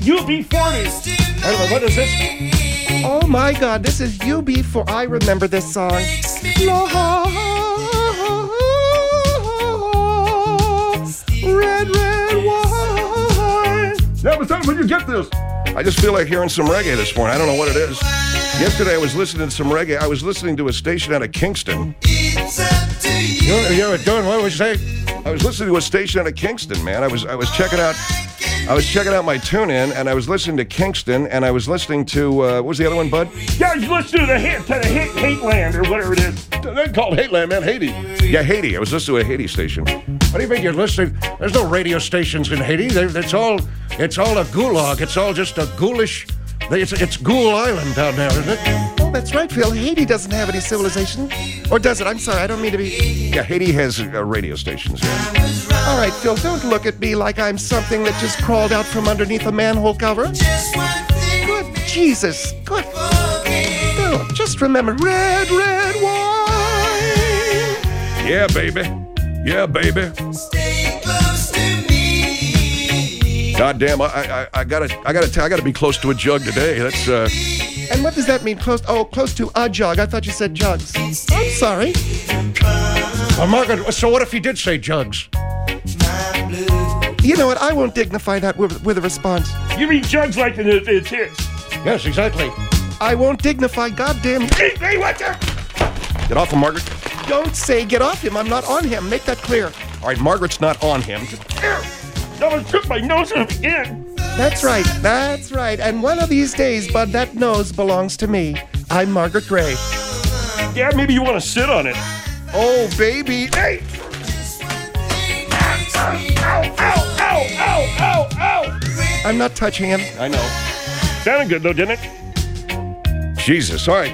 UB40. Anyway, what is this? Oh my God, this is UB4. I remember this song. Red, red wine. Yeah, but tell me when you get this. I just feel like hearing some reggae this morning. I don't know what it is. Yesterday I was listening to some reggae. I was listening to a station out of Kingston. You were doing what would you say? I was listening to a station out of Kingston, man. I was checking out my tune-in, and I was listening to Kingston, and I was listening to what was the other one, Bud? Yeah, you listen to the Hateland or whatever it is. They're called Hateland, man. Haiti. Yeah, Haiti. I was listening to a Haiti station. What do you mean you're listening? There's no radio stations in Haiti. It's all a gulag. It's all just a ghoulish. It's Ghoul Island down there, isn't it? Oh, that's right, Phil. Haiti doesn't have any civilization. Or does it? I'm sorry, I don't mean to be... Yeah, Haiti has radio stations, yeah. All right, Phil, don't look at me like I'm something that just crawled out from underneath a manhole cover. Good Jesus. Good. Phil, just remember, red, red wine. Yeah, baby. Yeah, baby. God damn, I gotta be close to a jug today. That's And what does that mean? Close to a jug. I thought you said jugs. I'm sorry. Margaret, so what if he did say jugs? You know what? I won't dignify that with a response. You mean jugs like it's hits? Yes, exactly. I won't dignify goddamn... Hey, watch out! Get off him, Margaret. Don't say get off him. I'm not on him. Make that clear. All right, Margaret's not on him. I almost took my nose off again. That's right. That's right. And one of these days, Bud, that nose belongs to me. I'm Margaret Gray. Yeah, maybe you want to sit on it. Oh, baby. Hey! Ow, ow, ow, ow, ow, ow. I'm not touching him. I know. Sounded good, though, didn't it? Jesus. All right.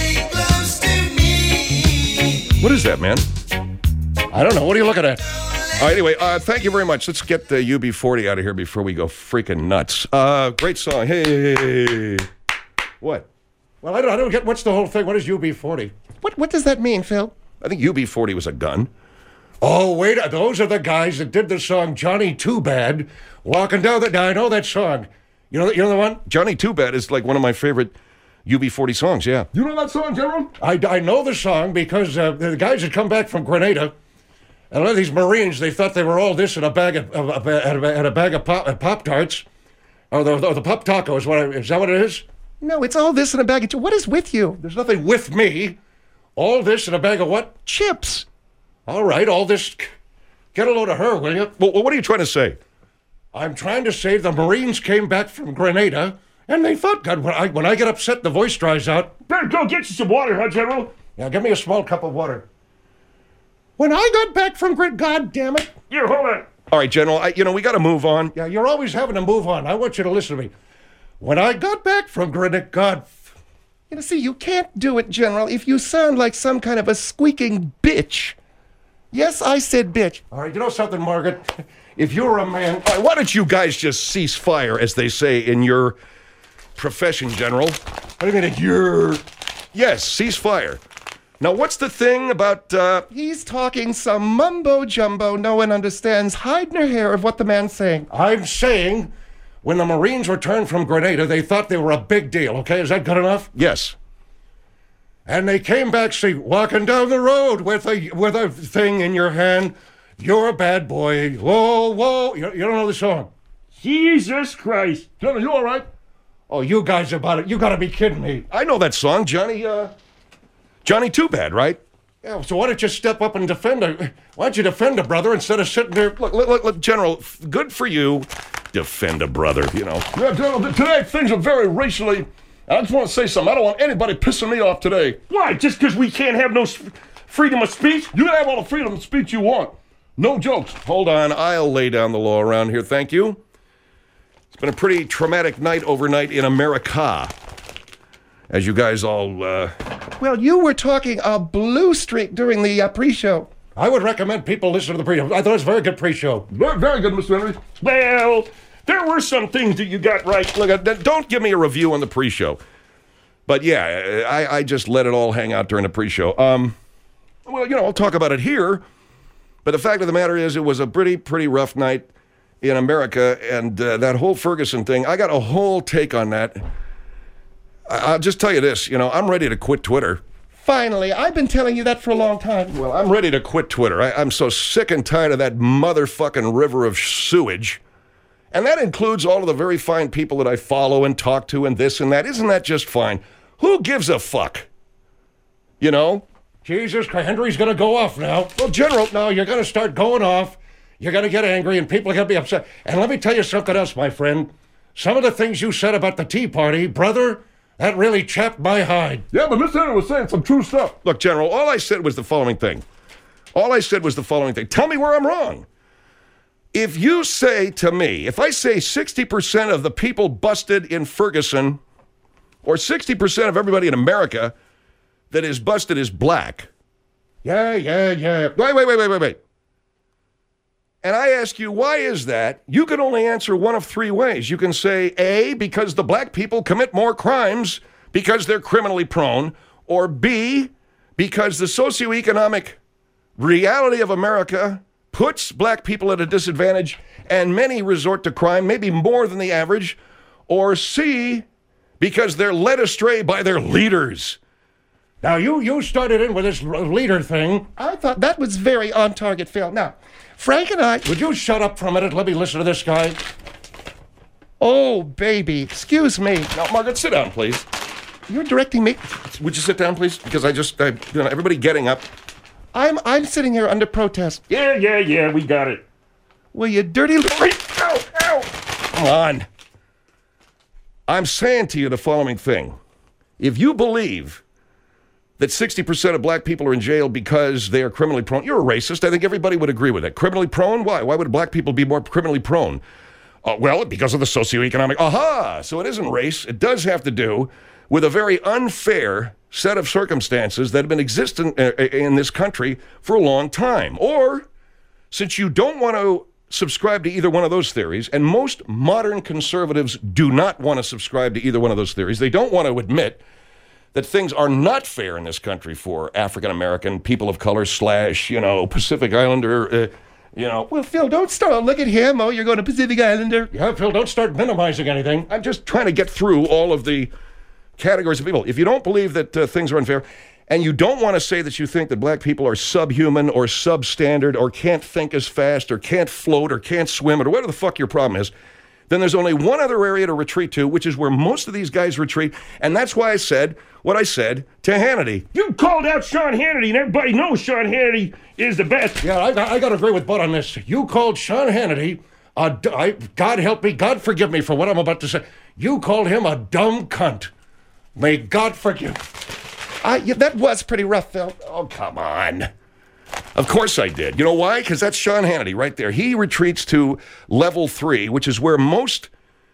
What is that, man? I don't know. What are you looking at? All right, anyway, thank you very much. Let's get the UB40 out of here before we go freaking nuts. Great song. Hey. What? Well, I don't get what's the whole thing. What is UB40? What does that mean, Phil? I think UB40 was a gun. Oh, wait. Those are the guys that did the song Johnny Too Bad. Walking down the... Now, I know that song. You know the one? Johnny Too Bad is like one of my favorite UB40 songs, yeah. You know that song, General? I know the song because the guys had come back from Grenada. And a lot of these Marines, they thought they were all this in a bag of Pop-Tarts. Or the Pop Taco is that what it is? No, it's all this in a bag of... What is with you? There's nothing with me. All this in a bag of what? Chips. All right, all this... Get a load of her, will you? Well, what are you trying to say? I'm trying to say the Marines came back from Grenada, and they thought, God, when I get upset, the voice dries out. Better go get you some water, huh, General? Yeah, give me a small cup of water. When I got back from God damn it. Here, hold on. All right, General, we got to move on. Yeah, you're always having to move on. I want you to listen to me. When I got back from Grenada, God... see, you can't do it, General, if you sound like some kind of a squeaking bitch. Yes, I said bitch. All right, you know something, Margaret? If you're a man... All right, why don't you guys just cease fire, as they say in your profession, General? What do you mean, your... Yes, cease fire. Now, what's the thing about, He's talking some mumbo-jumbo no one understands, hide nor hair of what the man's saying. I'm saying, when the Marines returned from Grenada, they thought they were a big deal, okay? Is that good enough? Yes. And they came back, see, walking down the road with a thing in your hand. You're a bad boy. Whoa, whoa. You don't know the song? Jesus Christ. Johnny, you all right? Oh, you guys about it. You got to be kidding me. I know that song, Johnny Too Bad, right? Yeah, so why don't you step up and defend her? Why don't you defend a brother instead of sitting there? Look, General, good for you. Defend a brother, Yeah, General, today things are very racially... I just want to say something. I don't want anybody pissing me off today. Why? Just because we can't have no freedom of speech? You can have all the freedom of speech you want. No jokes. Hold on. I'll lay down the law around here. Thank you. It's been a pretty traumatic night overnight in America. As you guys all, Well, you were talking a blue streak during the pre-show. I would recommend people listen to the pre-show. I thought it was a very good pre-show. Very, very good, Mr. Henry. Well... There were some things that you got right. Look, don't give me a review on the pre-show. But yeah, I just let it all hang out during the pre-show. Well, I'll talk about it here. But the fact of the matter is, it was a pretty rough night in America, and that whole Ferguson thing, I got a whole take on that. I'll just tell you this, I'm ready to quit Twitter. Finally, I've been telling you that for a long time. Well, I'm ready to quit Twitter. I'm so sick and tired of that motherfucking river of sewage. And that includes all of the very fine people that I follow and talk to and this and that. Isn't that just fine? Who gives a fuck? Jesus, Henry's going to go off now. Well, General, No, you're going to start going off. You're going to get angry, and people are going to be upset. And let me tell you something else, my friend. Some of the things you said about the Tea Party, brother, that really chapped my hide. Yeah, but Mr. Henry was saying some true stuff. look, General, all I said was the following thing. Tell me where I'm wrong. If you say to me, if I say 60% of the people busted in Ferguson, or 60% of everybody in America that is busted is black. Yeah. Wait. And I ask you, why is that? You can only answer one of three ways. You can say, A, because the black people commit more crimes because they're criminally prone, or B, because the socioeconomic reality of America puts black people at a disadvantage and many resort to crime, maybe more than the average, or C, because they're led astray by their leaders. Now, you started in with this leader thing. I thought that was very on target, Phil. Now, Frank and I... Would you shut up for a minute? Let me listen to this guy. Oh, baby, excuse me. Now, Margaret, sit down, please. You're directing me... Would you sit down, please? Because everybody getting up. I'm sitting here under protest. Yeah, we got it. Well, you dirty little... Ow! Come on. I'm saying to you the following thing. If you believe that 60% of black people are in jail because they are criminally prone, you're a racist. I think everybody would agree with that. Criminally prone? Why? Why would black people be more criminally prone? Well, because of the socioeconomic... Aha! So it isn't race. It does have to do with a very unfair set of circumstances that have been existing in this country for a long time. Or, since you don't want to subscribe to either one of those theories, and most modern conservatives do not want to subscribe to either one of those theories, they don't want to admit that things are not fair in this country for African American, people of color, / Pacific Islander, Well, Phil, don't start. Look at him. Oh, you're going to Pacific Islander. Yeah, Phil, don't start minimizing anything. I'm just trying to get through all of the categories of people. If you don't believe that things are unfair, and you don't want to say that you think that black people are subhuman or substandard or can't think as fast or can't float or can't swim or whatever the fuck your problem is, then there's only one other area to retreat to, which is where most of these guys retreat, and that's why I said what I said to Hannity. You called out Sean Hannity, and everybody knows Sean Hannity is the best. Yeah, I got to agree with Bud on this. You called Sean Hannity, God help me, God forgive me for what I'm about to say. You called him a dumb cunt. May God forgive. Yeah, that was pretty rough, Phil. Oh, come on. Of course I did. You know why? Because that's Sean Hannity right there. He retreats to level 3, which is where most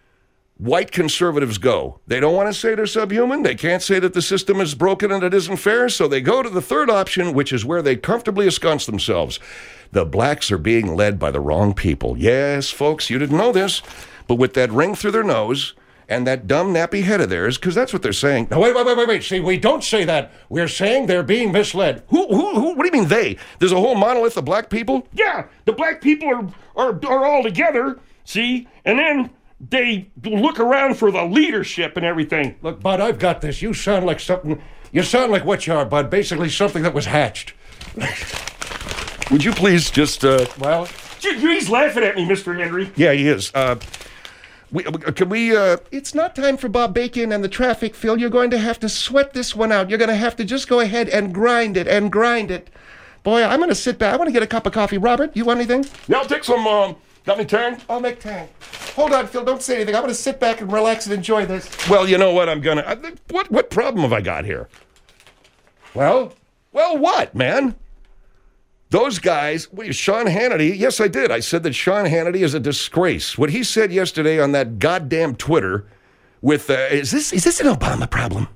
white conservatives go. They don't want to say they're subhuman. They can't say that the system is broken and it isn't fair. So they go to the third option, which is where they comfortably ensconce themselves. The blacks are being led by the wrong people. Yes, folks, you didn't know this, but with that ring through their nose and that dumb nappy head of theirs, because that's what they're saying. Now, wait. See, we don't say that. We're saying they're being misled. Who? What do you mean they? There's a whole monolith of black people? Yeah, the black people are all together, see? And then they look around for the leadership and everything. Look, Bud, I've got this. You sound like something... You sound like what you are, Bud. Basically something that was hatched. Would you please just... Well... He's laughing at me, Mr. Henry. Yeah, he is. Can we... It's not time for Bob Bacon and the traffic, Phil. You're going to have to sweat this one out. You're going to have to just go ahead and grind it. Boy, I'm going to sit back. I want to get a cup of coffee. Robert, you want anything? Yeah, I'll take some, got any Tang? I'll make Tang. Hold on, Phil. Don't say anything. I'm going to sit back and relax and enjoy this. Well, you know what? I'm going to... What problem have I got here? Well, what, man? Those guys, Sean Hannity, yes, I did. I said that Sean Hannity is a disgrace. What he said yesterday on that goddamn Twitter with, is this an Obama problem?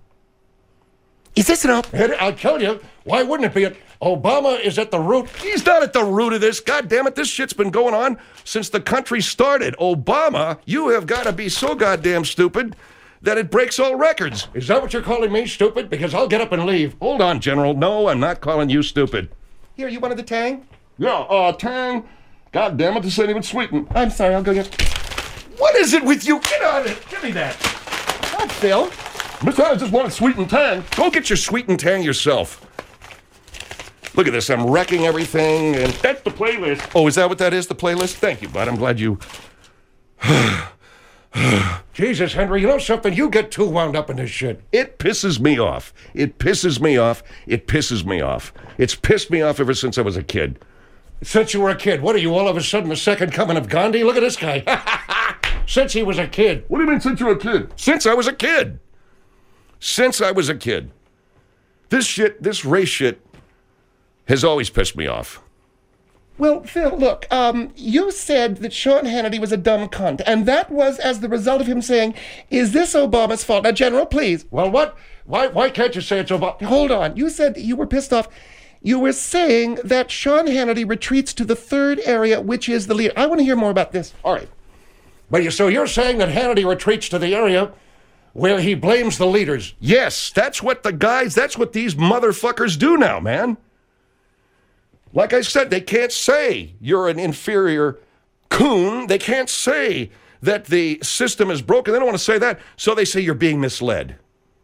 Is this an Obama? I'll tell you, why wouldn't it be? Obama is at the root. He's not at the root of this. God damn it, this shit's been going on since the country started. Obama, you have got to be so goddamn stupid that it breaks all records. Is that what you're calling me, stupid? Because I'll get up and leave. Hold on, General. No, I'm not calling you stupid. Here, you wanted the Tang? Yeah, Tang, God damn it, this ain't even sweetened. I'm sorry, I'll go get... What is it with you? Get on it. Give me that. God, Phil. Besides, just wanted sweet and tang. Go get your sweet and tang yourself. Look at this. I'm wrecking everything. And That's the playlist. oh, is that what that is? The playlist? Thank you, bud. I'm glad you. Jesus, Henry, you know something? You get too wound up in this shit. It pisses me off. It pisses me off. It pisses me off. It's pissed me off ever since I was a kid. Since you were a kid, what are you all of a sudden the second coming of Gandhi? Look at this guy. Since he was a kid. What do you mean since you're a kid? Since I was a kid. Since I was a kid. This shit, this race shit, has always pissed me off. Well, Phil, look, you said that Sean Hannity was a dumb cunt, and that was as the result of him saying, is this Obama's fault? Now, General, please. Well, what? Why can't you say it's Obama? Hold on. You said you were pissed off. You were saying that Sean Hannity retreats to the third area, which is the leader. I want to hear more about this. All right. So you're saying that Hannity retreats to the area where he blames the leaders? Yes, that's what these motherfuckers do now, man. Like I said, they can't say you're an inferior coon. They can't say that the system is broken. They don't want to say that, so they say you're being misled.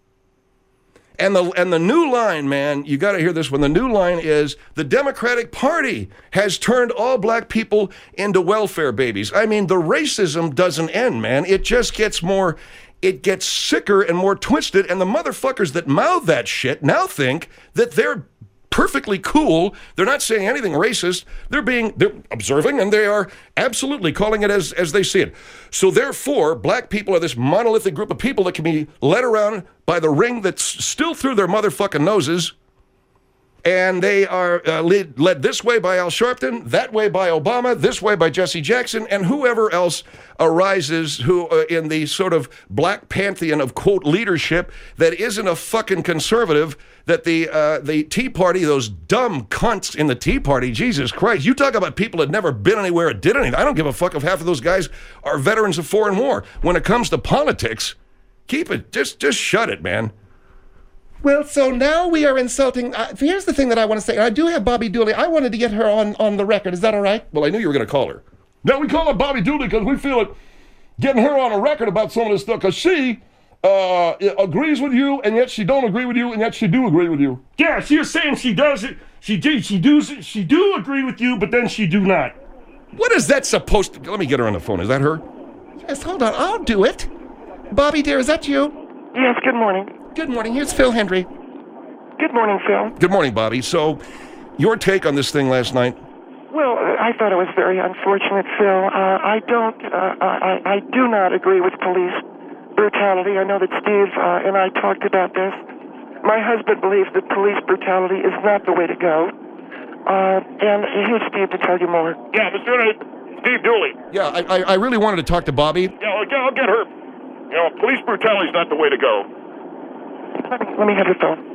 And the new line, man, you got to hear this one. The new line is the Democratic Party has turned all black people into welfare babies. I mean, the racism doesn't end, man. It just gets more, it gets sicker and more twisted. And the motherfuckers that mouth that shit now think that they're perfectly cool. They're not saying anything racist. They're observing, and they are absolutely calling it as they see it. So therefore, black people are this monolithic group of people that can be led around by the ring that's still through their motherfucking noses. And they are led this way by Al Sharpton, that way by Obama, this way by Jesse Jackson, and whoever else arises who in the sort of black pantheon of, quote, leadership that isn't a fucking conservative, that the Tea Party, those dumb cunts in the Tea Party, Jesus Christ, you talk about people that never been anywhere or did anything. I don't give a fuck if half of those guys are veterans of foreign war. When it comes to politics, keep it, just shut it, man. Well, so now we are insulting. Here's the thing that I want to say. I do have Bobby Dooley. I wanted to get her on the record. Is that all right? Well, I knew you were going to call her. Now, we call her Bobby Dooley because we feel it getting her on a record about some of this stuff, because she agrees with you, and yet she don't agree with you, and yet she do agree with you. Yeah, she was saying she does it. She do agree with you, but then she do not. What is that supposed to... Let me get her on the phone. Is that her? Yes, hold on. I'll do it. Bobby, dear, is that you? Yes, good morning. Good morning. Here's Phil Hendry. Good morning, Phil. Good morning, Bobby. So, your take on this thing last night? Well, I thought it was very unfortunate, Phil. I do not agree with police brutality. I know that Steve and I talked about this. My husband believes that police brutality is not the way to go. And here's Steve to tell you more. Yeah, Mr. Steve Dooley. Yeah, I really wanted to talk to Bobby. Yeah, I'll get her. You know, police brutality is not the way to go. Let me have your phone.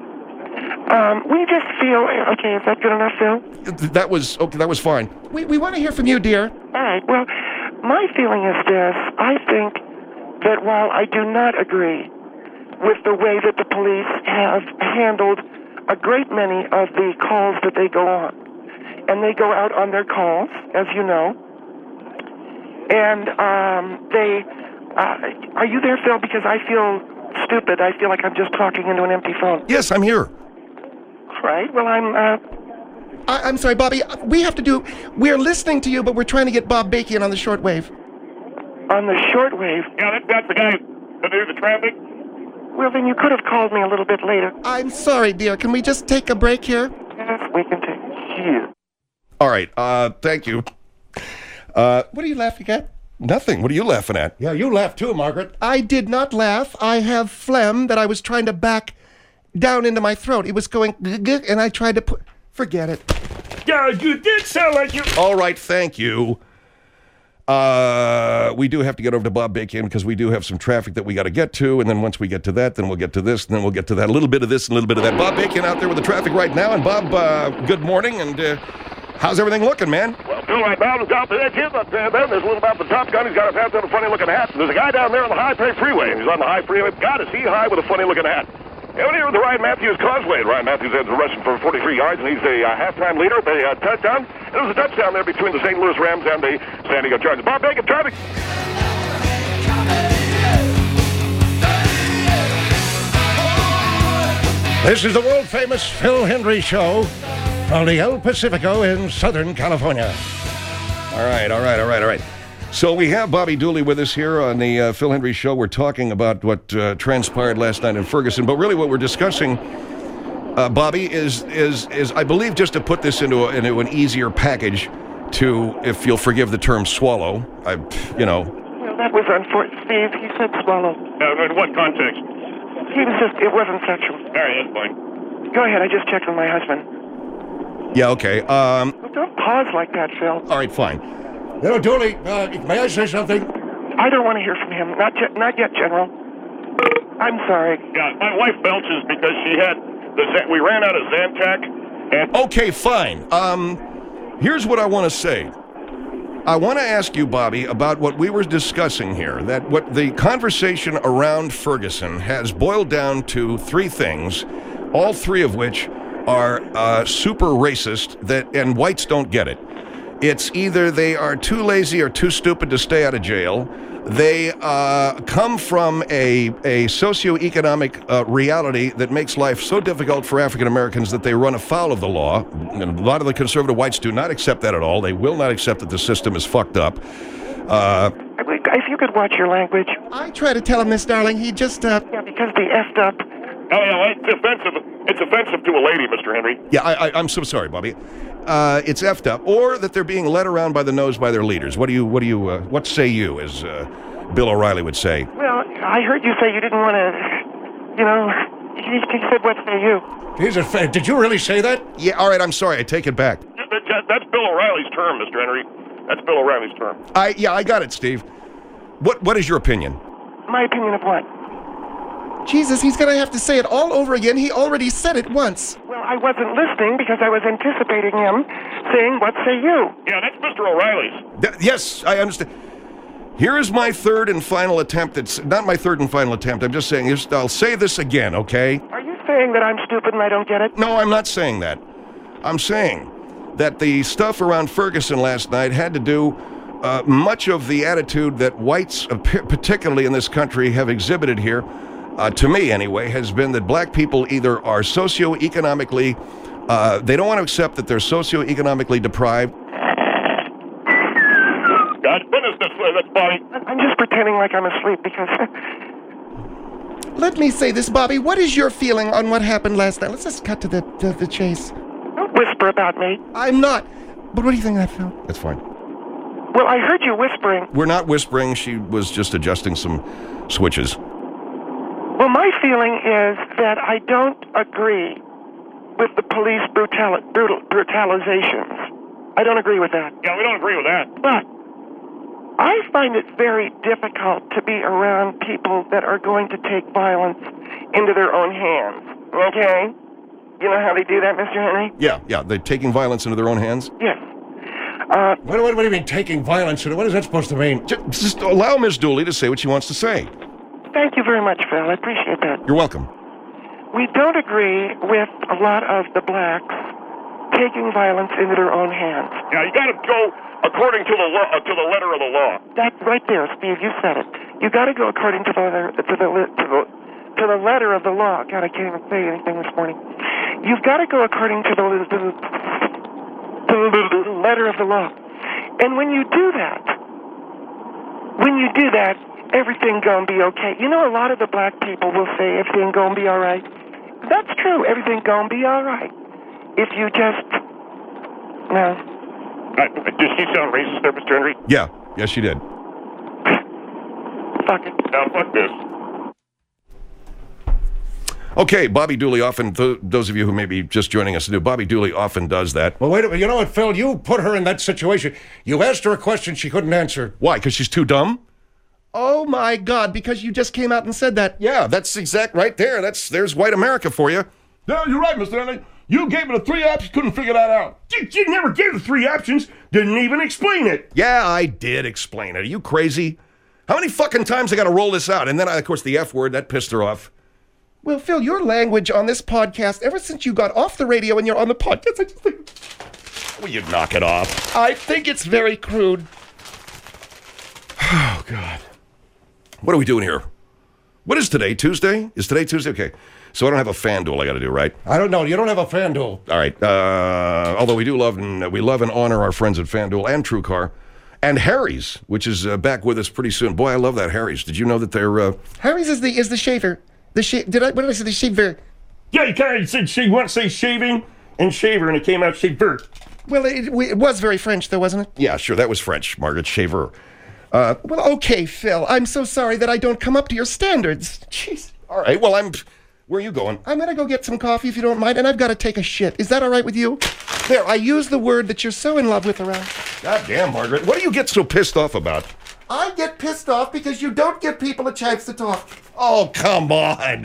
We just feel... Okay, is that good enough, Phil? That was fine. We want to hear from you, dear. All right, well, my feeling is this. I think that while I do not agree with the way that the police have handled a great many of the calls that they go on, and they go out on their calls, as you know, and they... are you there, Phil? Because I feel stupid. I feel like I'm just talking into an empty phone. Yes, I'm here. All right, well, I'm sorry, Bobby. We're listening to you, but we're trying to get Bob Bacon on the shortwave. On the shortwave? Yeah, that's the guy that do the traffic. Well, then you could have called me a little bit later. I'm sorry, dear. Can we just take a break here? Yes, we can take... Here. All right, thank you. What are you laughing at? Nothing. What are you laughing at? Yeah, you laugh too, Margaret. I did not laugh. I have phlegm that I was trying to back down into my throat. It was going, and I tried to put... Forget it. Yeah, you did sound like you... All right, thank you. We do have to get over to Bob Bacon because we do have some traffic that we got to get to, and then once we get to that, then we'll get to this, and then we'll get to that. A little bit of this and a little bit of that. Bob Bacon out there with the traffic right now, and Bob, good morning, and how's everything looking, man? Well, Bill, right now, the top of that kid up there, there's a little about the Top Gun. He's got a hat and a funny-looking hat. There's a guy down there on the High Freeway. He's on the High Freeway. God, is he high with a funny-looking hat. Over here with the Ryan Matthews Causeway. Ryan Matthews ends the rushing for 43 yards, and he's the halftime leader at the touchdown. It was a touchdown there between the St. Louis Rams and the San Diego Chargers. Bob Bacon, traffic. This is the world-famous Phil Hendry Show on the El Pacifico in Southern California. All right. So we have Bobby Dooley with us here on the Phil Hendry Show. We're talking about what transpired last night in Ferguson, but really what we're discussing, Bobby, is I believe, just to put this into an easier package to, if you'll forgive the term, swallow. Well, that was unfortunate, Steve. He said swallow. In what context? It wasn't sexual. All right, that's fine. Go ahead, I just checked with my husband. Yeah, okay. Well, don't pause like that, Phil. All right, fine. Dooley, may I say something? I don't want to hear from him. Not yet, General. I'm sorry. Yeah, my wife belches because we ran out of Zantac. And Okay, fine. Here's what I want to say. I want to ask you, Bobby, about what we were discussing here, that what the conversation around Ferguson has boiled down to three things, all three of which are super racist, and whites don't get it. It's either they are too lazy or too stupid to stay out of jail. They come from a socioeconomic reality that makes life so difficult for African Americans that they run afoul of the law. And a lot of the conservative whites do not accept that at all. They will not accept that the system is fucked up. If you could watch your language. I try to tell him this, darling. He just, Yeah, because the effed up. Oh, it's offensive. It's offensive to a lady, Mr. Henry. Yeah, I'm so sorry, Bobby. It's effed up, or that they're being led around by the nose by their leaders. What say you, as Bill O'Reilly would say? Well, I heard you say you didn't want to, he said, what say you? Jesus, did you really say that? Yeah, all right, I'm sorry. I take it back. That's Bill O'Reilly's term, Mr. Henry. That's Bill O'Reilly's term. I got it, Steve. What is your opinion? My opinion of what? Jesus, he's going to have to say it all over again. He already said it once. Well, I wasn't listening because I was anticipating him saying, what say you? Yeah, that's Mr. O'Reilly's. Yes, I understand. Here is my third and final attempt. It's not my third and final attempt. I'm just saying, I'll say this again, okay? Are you saying that I'm stupid and I don't get it? No, I'm not saying that. I'm saying that the stuff around Ferguson last night had to do much of the attitude that whites, particularly in this country, have exhibited here, to me anyway, has been that black people either are socioeconomically, they don't want to accept that they're socioeconomically deprived. God, goodness, that's funny. I'm just pretending like I'm asleep because... Let me say this, Bobby. What is your feeling on what happened last night? Let's just cut to the chase. Don't whisper about me. I'm not. But what do you think of that, Phil? That's fine. Well, I heard you whispering. We're not whispering. She was just adjusting some switches. Well, my feeling is that I don't agree with the police brutalizations. I don't agree with that. Yeah, we don't agree with that. But I find it very difficult to be around people that are going to take violence into their own hands. Okay? You know how they do that, Mr. Henry? Yeah, they're taking violence into their own hands. Yes. What do you mean, taking violence? What is that supposed to mean? Just allow Ms. Dooley to say what she wants to say. Thank you very much, Phil. I appreciate that. You're welcome. We don't agree with a lot of the blacks taking violence into their own hands. Yeah, you got to go according to the law, to the letter of the law. That right there, Steve. You said it. You got to go according to the letter of the law. God, I can't even say anything this morning. You've got to go according to the letter of the law. And when you do that, everything gonna be okay. You know, a lot of the black people will say everything gonna be all right. That's true. Everything gonna be all right. If you just... No. Did she sound racist there, Mr. Henry? Yeah, yes, she did. Fuck it. Now, fuck this. Okay, Bobby Dooley often, those of you who may be just joining us new, Bobby Dooley often does that. Well, wait a minute. You know what, Phil? You put her in that situation. You asked her a question she couldn't answer. Why? Because she's too dumb? Oh, my God, because you just came out and said that. Yeah, that's exact right there. There's white America for you. No, you're right, Mr. Henry. You gave it the three options, couldn't figure that out. You never gave the three options, didn't even explain it. Yeah, I did explain it. Are you crazy? How many fucking times I got to roll this out? And then, of course, the F word, that pissed her off. Well, Phil, your language on this podcast, ever since you got off the radio and you're on the podcast, I just think... Will you knock it off? I think it's very crude. Oh, God. What are we doing here? What is today? Tuesday? Is today Tuesday? Okay. So I don't have a fan duel I got to do, right? I don't know. You don't have a FanDuel. All right. Although we love and honor our friends at FanDuel and TrueCar. And Harry's, which is back with us pretty soon. Boy, I love that Harry's. Did you know that they're... Harry's is the shaver. What did I say? The shaver. Yeah, you kind of said you want to say shaving and shaver, and it came out shaver. Well, it was very French, though, wasn't it? Yeah, sure. That was French, Margaret. Shaver. Well, okay, Phil. I'm so sorry that I don't come up to your standards. Jeez. All right. Well, where are you going? I'm going to go get some coffee, if you don't mind, and I've got to take a shit. Is that all right with you? There, I use the word that you're so in love with around. God damn, Margaret. What do you get so pissed off about? I get pissed off because you don't give people a chance to talk. Oh, come on.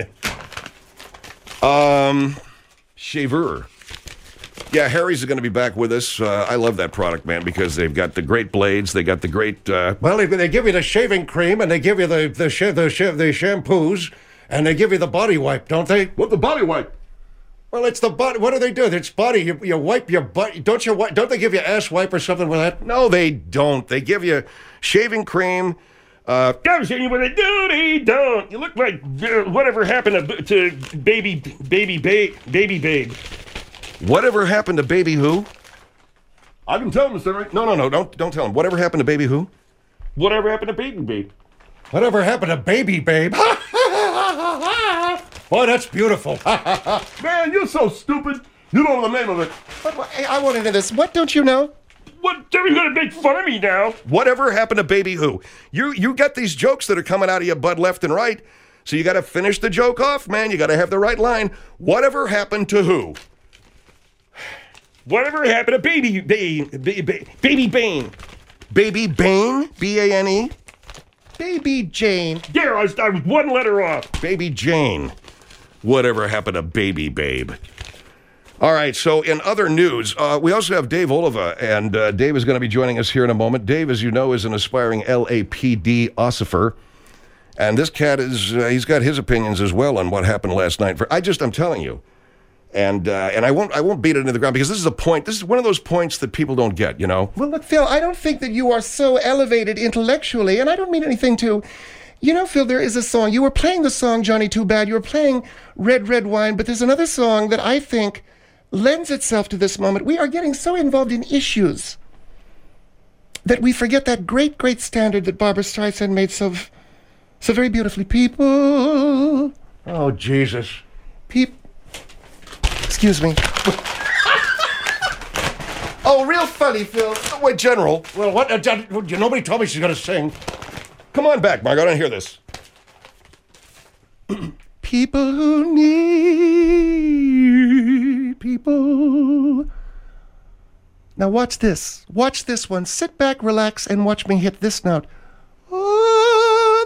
Shaver. Yeah, Harry's is going to be back with us. I love that product, man, because they've got the great blades. They got the great... Well, they give you the shaving cream, and they give you the shampoos, and they give you the body wipe, don't they? What the body wipe? Well, it's the body. What do they do? It's body. You wipe your butt. Don't they give you ass wipe or something with that? No, they don't. They give you shaving cream. Gosh, you what they do, they don't. You look like whatever happened to baby babe. Whatever happened to baby who? I can tell him, Mr. Right. No, don't tell him. Whatever happened to baby who? Whatever happened to baby babe? Whatever happened to baby babe? Boy, that's beautiful. Man, you're so stupid. You don't know the name of it. But I want to know this. What don't you know? What? They're going to make fun of me now. Whatever happened to baby who? You got these jokes that are coming out of your butt left and right, so you got to finish the joke off, man. You got to have the right line. Whatever happened to who? Whatever happened to baby Bane? Baby Bane? Baby Bane? B-A-N-E? Baby Jane. There, I was one letter off. Baby Jane. Whatever happened to baby babe? All right, so in other news, we also have Dave Oliva, and Dave is going to be joining us here in a moment. Dave, as you know, is an aspiring LAPD officer, and this cat he's got his opinions as well on what happened last night. I'm telling you, and I won't beat it into the ground because this is a point. This is one of those points that people don't get, you know. Well, look, Phil, I don't think that you are so elevated intellectually, and I don't mean anything to... You know, Phil, there is a song. You were playing the song Johnny Too Bad. You were playing Red, Red Wine, but there's another song that I think lends itself to this moment. We are getting so involved in issues that we forget that great, great standard that Barbra Streisand made so very beautifully. People. Oh, Jesus. Excuse me. Oh, real funny, Phil. Oh, wait, General. Well, what? Nobody told me she's going to sing. Come on back, Mark. I don't hear this. People who need people. Now watch this. Watch this one. Sit back, relax, and watch me hit this note. Oh,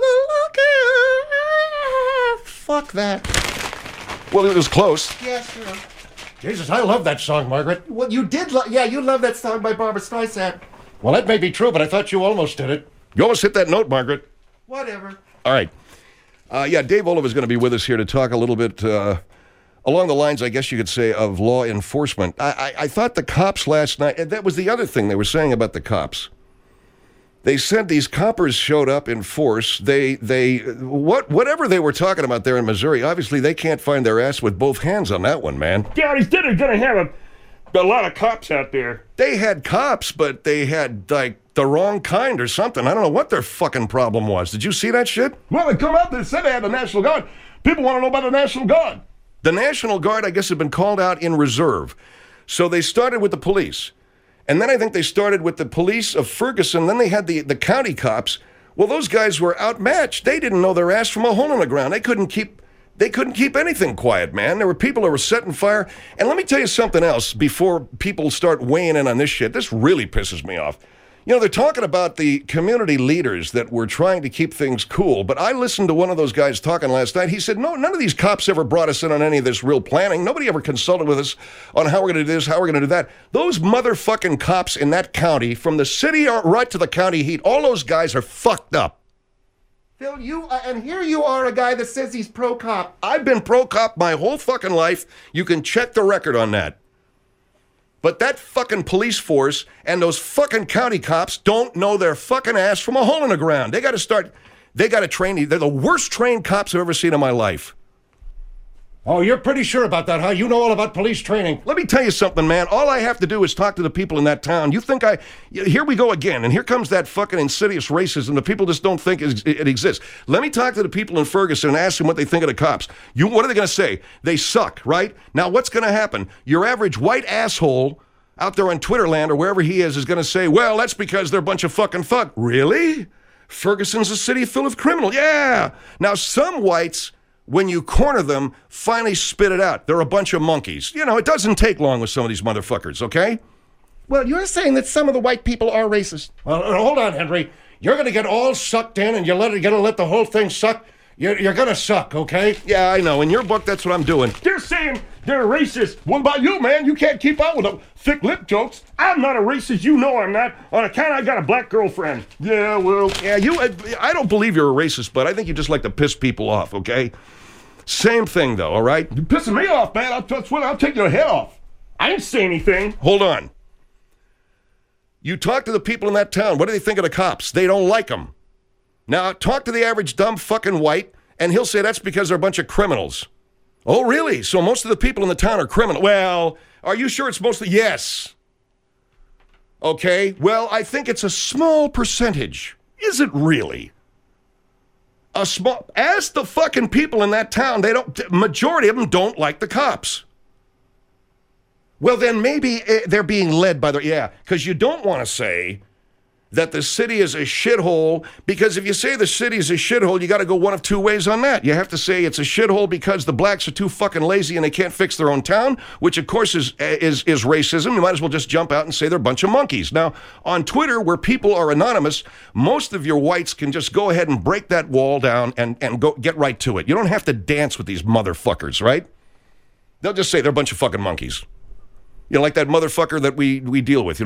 the lucky. Fuck that. Well, it was close. Yeah, sure. Jesus, I love that song, Margaret. Well, you did. You love that song by Barbra Streisand. Well, that may be true, but I thought you almost did it. You almost hit that note, Margaret. Whatever. All right. Dave Oliva is going to be with us here to talk a little bit along the lines, I guess you could say, of law enforcement. I thought the cops last night, and that was the other thing they were saying about the cops. They said these coppers showed up in force. Whatever they were talking about there in Missouri, obviously they can't find their ass with both hands on that one, man. Yeah, instead of going to have a lot of cops out there. They had cops, but they had, like, the wrong kind or something. I don't know what their fucking problem was. Did you see that shit? Well, they come out, they said they had the National Guard. People want to know about the National Guard. The National Guard, I guess, had been called out in reserve. So they started with the police. And then I think they started with the police of Ferguson. Then they had the county cops. Well, those guys were outmatched. They didn't know their ass from a hole in the ground. They couldn't keep anything quiet, man. There were people who were setting fire. And let me tell you something else before people start weighing in on this shit. This really pisses me off. You know, they're talking about the community leaders that were trying to keep things cool, but I listened to one of those guys talking last night. He said, no, none of these cops ever brought us in on any of this real planning. Nobody ever consulted with us on how we're going to do this, how we're going to do that. Those motherfucking cops in that county, from the city right to the county heat, all those guys are fucked up. Phil, and here you are, a guy that says he's pro-cop. I've been pro-cop my whole fucking life. You can check the record on that. But that fucking police force and those fucking county cops don't know their fucking ass from a hole in the ground. They got to train. They're the worst trained cops I've ever seen in my life. Oh, you're pretty sure about that, huh? You know all about police training. Let me tell you something, man. All I have to do is talk to the people in that town. You think here we go again, and here comes that fucking insidious racism. The people just don't think it exists. Let me talk to the people in Ferguson and ask them what they think of the cops. What are they going to say? They suck, right? Now, what's going to happen? Your average white asshole out there on Twitter land or wherever he is going to say, well, that's because they're a bunch of fucking fuck. Really? Ferguson's a city full of criminals. Yeah. Now, some whites, when you corner them, finally spit it out. They're a bunch of monkeys. You know, it doesn't take long with some of these motherfuckers, okay? Well, you're saying that some of the white people are racist. Well, hold on, Henry. You're going to get all sucked in and you're going to let the whole thing suck. You're going to suck, okay? Yeah, I know. In your book, that's what I'm doing. They're saying they're racist. What about you, man? You can't keep up with them thick lip jokes. I'm not a racist. You know I'm not. On account I got a black girlfriend. Yeah, well. Yeah, I don't believe you're a racist, but I think you just like to piss people off, okay? Same thing, though, all right? You're pissing me off, man. I'll take your head off. I didn't say anything. Hold on. You talk to the people in that town. What do they think of the cops? They don't like them. Now, talk to the average dumb fucking white, and he'll say that's because they're a bunch of criminals. Oh, really? So most of the people in the town are criminal. Well, are you sure it's mostly? Yes. Okay, well, I think it's a small percentage. Is it really? Ask the fucking people in that town. Majority of them don't like the cops. Well, then maybe they're being led by because you don't want to say that the city is a shithole, because if you say the city is a shithole, you got to go one of two ways on that. You have to say it's a shithole because the blacks are too fucking lazy and they can't fix their own town, which of course is racism. You might as well just jump out and say they're a bunch of monkeys. Now, on Twitter, where people are anonymous, most of your whites can just go ahead and break that wall down and go get right to it. You don't have to dance with these motherfuckers, right? They'll just say they're a bunch of fucking monkeys. You know, like that motherfucker that we deal with,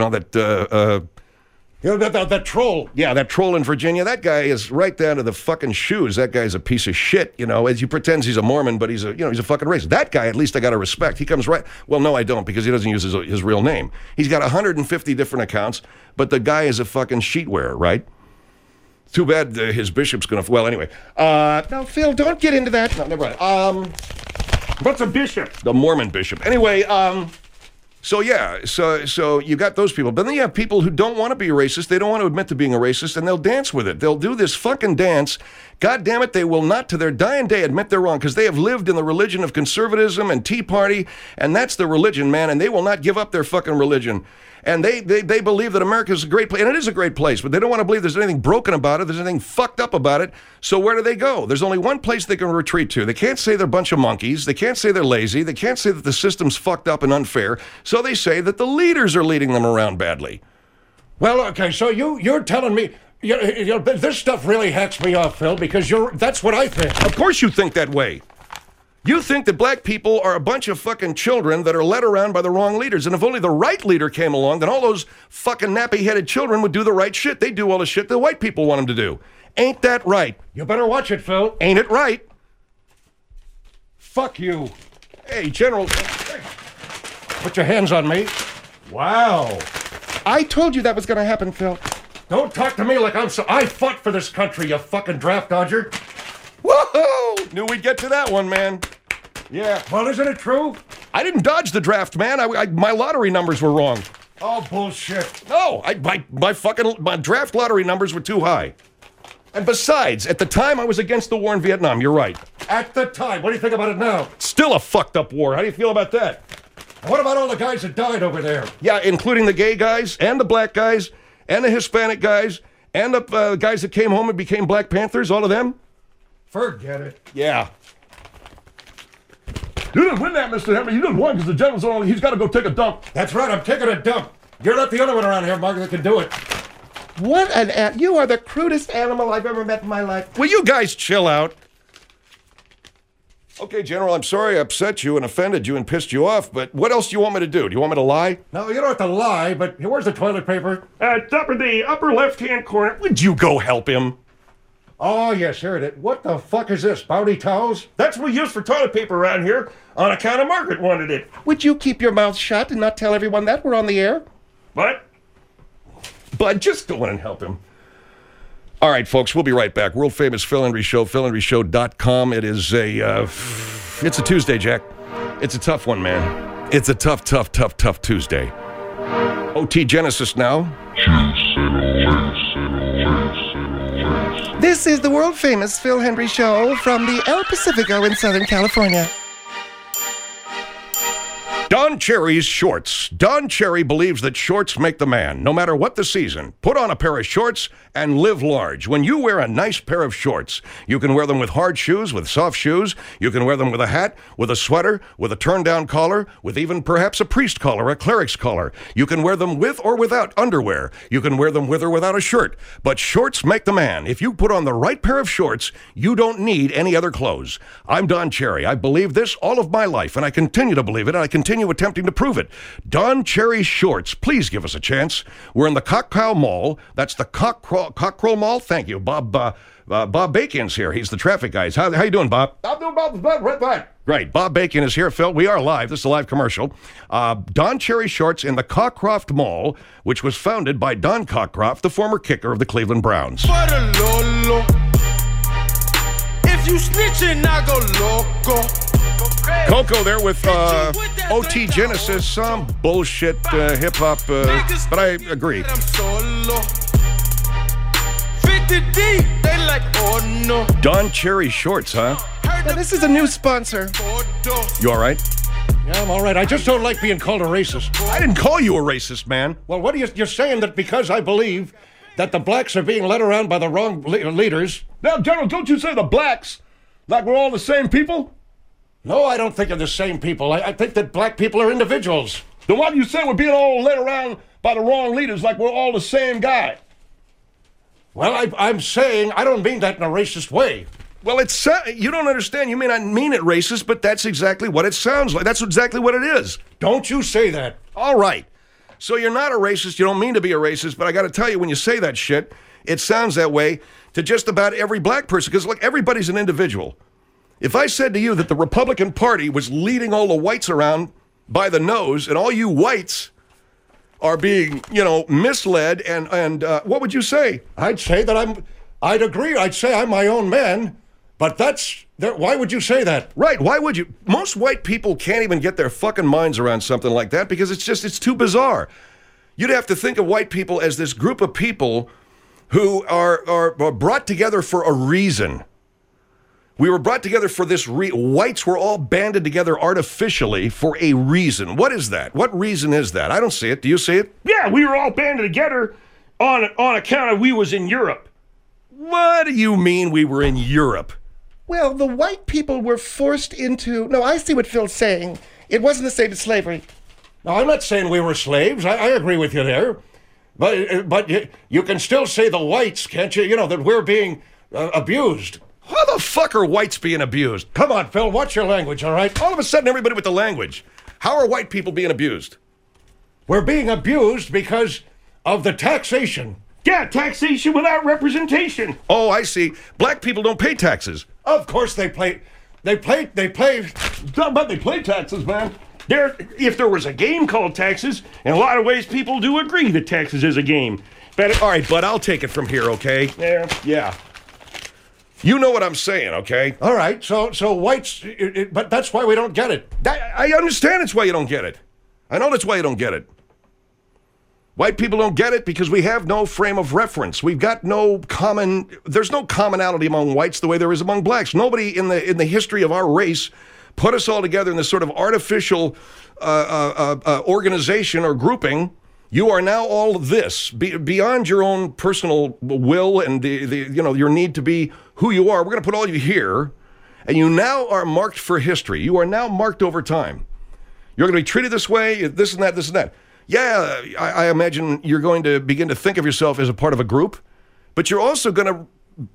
that troll. Yeah, that troll in Virginia. That guy is right down to the fucking shoes. That guy's a piece of shit, as he pretends he's a Mormon, but he's a fucking racist. That guy, at least I got to respect. He comes right. Well, no, I don't, because he doesn't use his real name. He's got 150 different accounts, but the guy is a fucking sheet wearer, right? Too bad his bishop's going to. Well, anyway. No, Phil, don't get into that. No, never mind. What's a bishop? The Mormon bishop. Anyway, So you got those people. But then you have people who don't want to be a racist. They don't want to admit to being a racist, and they'll dance with it. They'll do this fucking dance. God damn it, they will not to their dying day admit they're wrong, because they have lived in the religion of conservatism and Tea Party, and that's the religion, man, and they will not give up their fucking religion. And they believe that America is a great place, and it is a great place, but they don't want to believe there's anything broken about it, there's anything fucked up about it. So where do they go? There's only one place they can retreat to. They can't say they're a bunch of monkeys. They can't say they're lazy. They can't say that the system's fucked up and unfair. So they say that the leaders are leading them around badly. Well, okay, so you're telling me, this stuff really hacks me off, Phil, because that's what I think. Of course you think that way. You think that black people are a bunch of fucking children that are led around by the wrong leaders. And if only the right leader came along, then all those fucking nappy-headed children would do the right shit. They do all the shit the white people want them to do. Ain't that right? You better watch it, Phil. Ain't it right? Fuck you. Hey, General. Put your hands on me. Wow. I told you that was going to happen, Phil. Don't talk to me like I fought for this country, you fucking draft dodger. Whoa! Knew we'd get to that one, man. Yeah. Well, isn't it true? I didn't dodge the draft, man. My lottery numbers were wrong. Oh, bullshit. No, my draft lottery numbers were too high. And besides, at the time, I was against the war in Vietnam. You're right. At the time. What do you think about it now? Still a fucked up war. How do you feel about that? What about all the guys that died over there? Yeah, including the gay guys, and the black guys, and the Hispanic guys, and the guys that came home and became Black Panthers, all of them? Forget it. Yeah. You didn't win that, Mr. Henry. You didn't win because the general's only, he's got to go take a dump. That's right, I'm taking a dump. You're not the only one around here, Mark, that can do it. What you are the crudest animal I've ever met in my life. Will you guys chill out? Okay, General, I'm sorry I upset you and offended you and pissed you off, but what else do you want me to do? Do you want me to lie? No, you don't have to lie, but where's the toilet paper? Top of the upper left-hand corner. Would you go help him? Oh, yes, here it is. What the fuck is this? Bounty towels? That's what we use for toilet paper around here on account of Margaret wanted it. Would you keep your mouth shut and not tell everyone that we're on the air? What? Bud, just go in and help him. All right, folks, we'll be right back. World famous Phil Hendrie Show, philhendrieshow.com. It is it's a Tuesday, Jack. It's a tough one, man. It's a tough Tuesday. OT Genesis now. This is the world famous Phil Hendrie Show from the El Pacifico in Southern California. Don Cherry's shorts. Don Cherry believes that shorts make the man, no matter what the season. Put on a pair of shorts and live large. When you wear a nice pair of shorts, you can wear them with hard shoes, with soft shoes. You can wear them with a hat, with a sweater, with a turn-down collar, with even perhaps a priest collar, a cleric's collar. You can wear them with or without underwear. You can wear them with or without a shirt. But shorts make the man. If you put on the right pair of shorts, you don't need any other clothes. I'm Don Cherry. I believe this all of my life, and I continue to believe it, and I continue attempting to prove it. Don Cherry shorts. Please give us a chance. We're in the Cockrell Mall. That's the Cockrell Mall. Thank you, Bob. Bob Bacon's here. He's the traffic guy. How you doing, Bob? I'm doing about the bed right back. Great. Bob Bacon is here, Phil. We are live. This is a live commercial. Don Cherry shorts in the Cockcroft Mall, which was founded by Don Cockcroft, the former kicker of the Cleveland Browns. If you snitching, I go loco. Coco there with OT Genesis, some bullshit hip-hop, but I agree. I'm solo. 50 deep, they like, oh no. Don Cherry shorts, huh? Now, this is a new sponsor. You all right? Yeah, I'm all right. I just don't like being called a racist. I didn't call you a racist, man. Well, what are you're saying that because I believe that the blacks are being led around by the wrong leaders? Now, General, don't you say the blacks like we're all the same people? No, I don't think they're the same people. I think that black people are individuals. Then why do you say we're being all led around by the wrong leaders like we're all the same guy? Well, I'm saying I don't mean that in a racist way. Well, you don't understand. You may not mean it racist, but that's exactly what it sounds like. That's exactly what it is. Don't you say that. All right. So you're not a racist. You don't mean to be a racist, but I got to tell you, when you say that shit, it sounds that way to just about every black person. Because, look, everybody's an individual. If I said to you that the Republican Party was leading all the whites around by the nose, and all you whites are being, misled, and what would you say? I'd say that I'd agree. I'd say I'm my own man, but why would you say that? Right, why would you? Most white people can't even get their fucking minds around something like that because it's too bizarre. You'd have to think of white people as this group of people who are brought together for a reason. We were brought together for this whites were all banded together artificially for a reason. What is that? What reason is that? I don't see it. Do you see it? Yeah, we were all banded together on account of we was in Europe. What do you mean we were in Europe? Well, the white people were forced into... No, I see what Phil's saying. It wasn't the same as slavery. No, I'm not saying we were slaves. I agree with you there. But you can still say the whites, can't you? That we're being abused. How the fuck are whites being abused? Come on, Phil, watch your language, all right? All of a sudden, everybody with the language. How are white people being abused? We're being abused because of the taxation. Yeah, taxation without representation. Oh, I see. Black people don't pay taxes. Of course they pay. But they pay taxes, man. If there was a game called taxes, in a lot of ways people do agree that taxes is a game. But all right, bud, I'll take it from here, okay? Yeah. You know what I'm saying, okay? All right, so whites, but that's why we don't get it. I understand it's why you don't get it. I know that's why you don't get it. White people don't get it because we have no frame of reference. We've got there's no commonality among whites the way there is among blacks. Nobody in the history of our race put us all together in this sort of artificial organization or grouping. You are now all this beyond your own personal will and your need to be who you are. We're going to put all you here, and you now are marked for history. You are now marked over time. You're going to be treated this way, this and that, this and that. Yeah, I imagine you're going to begin to think of yourself as a part of a group, but you're also going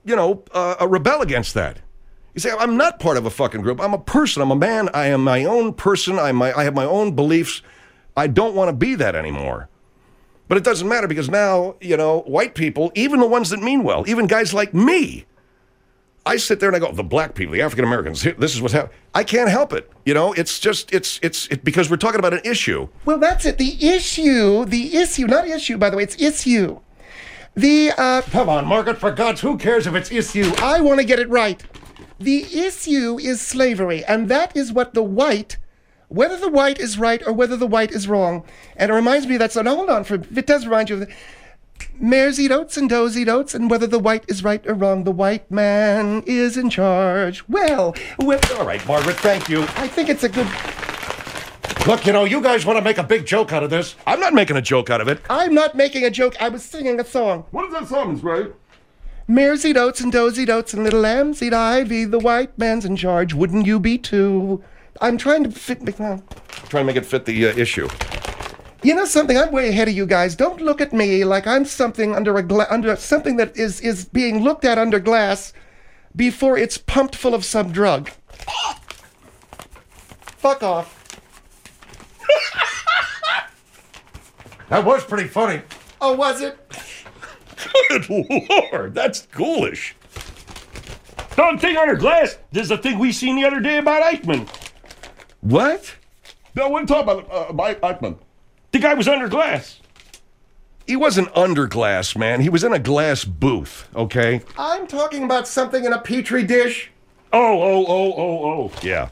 to, rebel against that. You say, I'm not part of a fucking group. I'm a person. I'm a man. I am my own person. I have my own beliefs. I don't want to be that anymore. But it doesn't matter because now, white people, even the ones that mean well, even guys like me, I sit there and I go, the black people, the African Americans, this is what's happening. I can't help it. You know, it's just, it's because we're talking about an issue. Well, that's it. The issue, not issue, by the way, it's issue. Come on, Margaret, for God's, who cares if it's issue? I want to get it right. The issue is slavery, and that is what the white, whether the white is right or whether the white is wrong. And it reminds me of that, so now hold on, it does remind you of the mares eat oats and does eat oats, and whether the white is right or wrong, the white man is in charge. Well, All right, Margaret, thank you. I think it's a good... Look, you know, you guys want to make a big joke out of this. I'm not making a joke out of it. I'm not making a joke. I was singing a song. What is that song, Miss Gray? Mares eat oats and does eat oats and little lambs eat ivy. The white man's in charge. Wouldn't you be too? I'm trying to fit... Trying to make it fit the issue. You know something? I'm way ahead of you guys. Don't look at me like I'm something under something that is being looked at under glass before it's pumped full of some drug. Fuck off. That was pretty funny. Oh, was it? Good Lord, that's ghoulish. Don't think under glass. This is the thing we seen the other day about Eichmann. What? No, we're talking about Eichmann. The guy was under glass. He wasn't under glass, man. He was in a glass booth, okay? I'm talking about something in a petri dish. Oh. Yeah.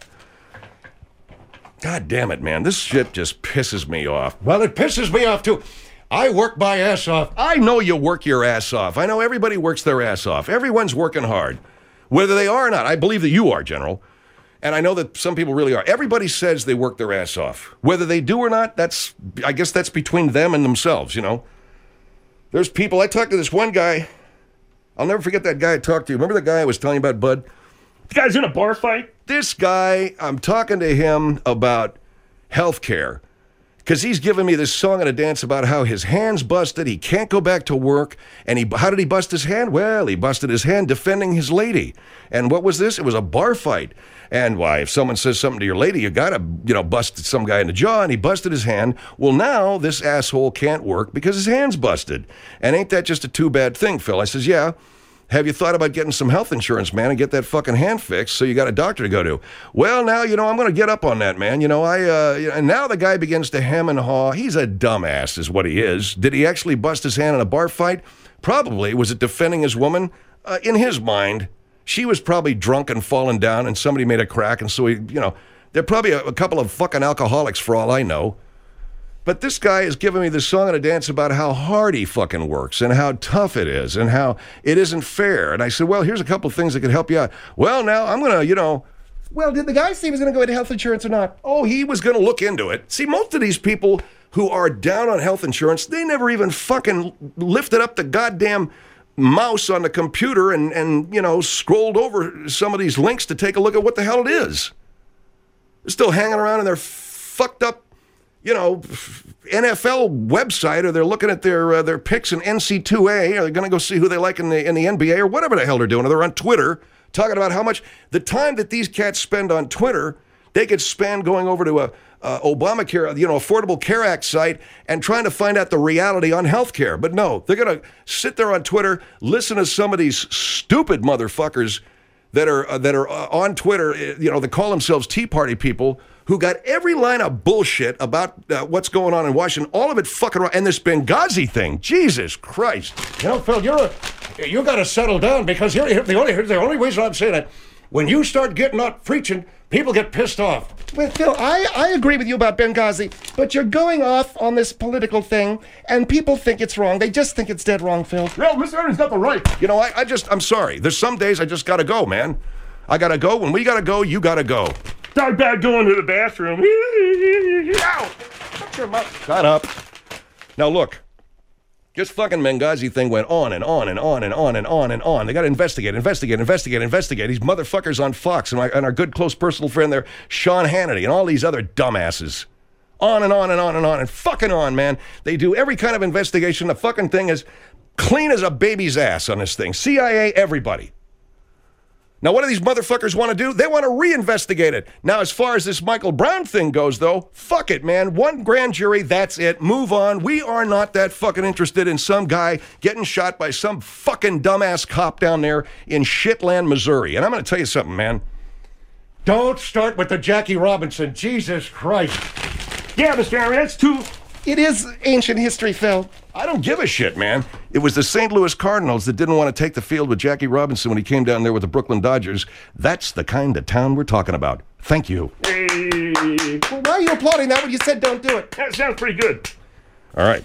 God damn it, man. This shit just pisses me off. Well, it pisses me off, too. I work my ass off. I know you work your ass off. I know everybody works their ass off. Everyone's working hard. Whether they are or not. I believe that you are, General. And I know that some people really are. Everybody says they work their ass off. Whether they do or not, I guess that's between them and themselves, you know? There's people, I talked to this one guy. I'll never forget that guy I talked to. Remember the guy I was telling you about, Bud? The guy's in a bar fight. This guy, I'm talking to him about health care. Because he's giving me this song and a dance about how his hand's busted, he can't go back to work, and how did he bust his hand? Well, he busted his hand defending his lady. And what was this? It was a bar fight. And why, if someone says something to your lady, you gotta, bust some guy in the jaw, and he busted his hand. Well, now this asshole can't work because his hand's busted. And ain't that just a too bad thing, Phil? I says, yeah. Have you thought about getting some health insurance, man, and get that fucking hand fixed so you got a doctor to go to? Well, now, I'm going to get up on that, man. And now the guy begins to hem and haw. He's a dumbass is what he is. Did he actually bust his hand in a bar fight? Probably. Was it defending his woman? In his mind, she was probably drunk and fallen down, and somebody made a crack, and so they're probably a couple of fucking alcoholics for all I know. But this guy is giving me this song and a dance about how hard he fucking works and how tough it is and how it isn't fair. And I said, well, here's a couple of things that could help you out. Well, now I'm going to, Well, did the guy say he was going to go into health insurance or not? Oh, he was going to look into it. See, most of these people who are down on health insurance, they never even fucking lifted up the goddamn mouse on the computer and scrolled over some of these links to take a look at what the hell it is. They're still hanging around in their fucked up NFL website, or they're looking at their picks in NC2A, or they're going to go see who they like in the NBA, or whatever the hell they're doing. Or they're on Twitter talking about how much the time that these cats spend on Twitter, they could spend going over to a Obamacare, Affordable Care Act site and trying to find out the reality on health care. But no, they're going to sit there on Twitter, listen to some of these stupid motherfuckers that are on Twitter, that call themselves Tea Party people, who got every line of bullshit about what's going on in Washington, all of it fucking wrong. And this Benghazi thing, Jesus Christ. Phil, you got to settle down, because the only reason I'm saying that, when you start getting out preaching, people get pissed off. Well, Phil, I agree with you about Benghazi, but you're going off on this political thing, and people think it's wrong. They just think it's dead wrong, Phil. Well, Mr. Ernest got the right. I'm sorry. There's some days I just got to go, man. I got to go. When we got to go, you got to go. Not bad going to the bathroom. Ow! Shut your mouth. Shut up. Now, look. This fucking Benghazi thing went on and on and on and on and on and on. They got to investigate. These motherfuckers on Fox and our good close personal friend there, Sean Hannity, and all these other dumbasses. On and on and on and on and fucking on, man. They do every kind of investigation. The fucking thing is clean as a baby's ass on this thing. CIA, everybody. Now, what do these motherfuckers want to do? They want to reinvestigate it. Now, as far as this Michael Brown thing goes, though, fuck it, man. One grand jury, that's it. Move on. We are not that fucking interested in some guy getting shot by some fucking dumbass cop down there in Shitland, Missouri. And I'm going to tell you something, man. Don't start with the Jackie Robinson. Jesus Christ. Yeah, Mr. Henry, that's too... It is ancient history, Phil. I don't give a shit, man. It was the St. Louis Cardinals that didn't want to take the field with Jackie Robinson when he came down there with the Brooklyn Dodgers. That's the kind of town we're talking about. Thank you. Hey. Well, why are you applauding that when you said don't do it? That sounds pretty good. All right.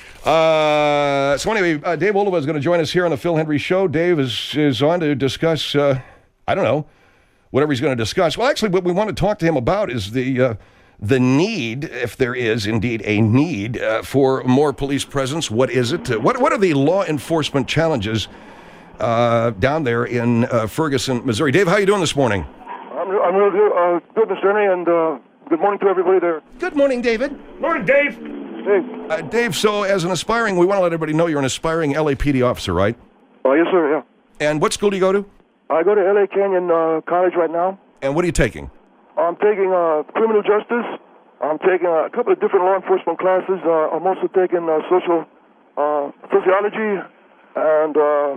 So anyway, Dave Oliva is going to join us here on the Phil Hendry Show. Dave is on to discuss, I don't know, whatever he's going to discuss. Well, actually, what we want to talk to him about is the need, if there is indeed a need for more police presence. What is it? What are the law enforcement challenges down there in Ferguson, Missouri? Dave, how are you doing this morning? I'm real good, Mr. Ernie, and good morning to everybody there. Good morning, David. Morning, Dave. Hey. Dave, so as an aspiring, we want to let everybody know you're an aspiring LAPD officer, right? Yes, sir, yeah. And what school do you go to? I go to LA Canyon College right now. And what are you taking? I'm taking criminal justice. I'm taking a couple of different law enforcement classes. I'm also taking sociology and,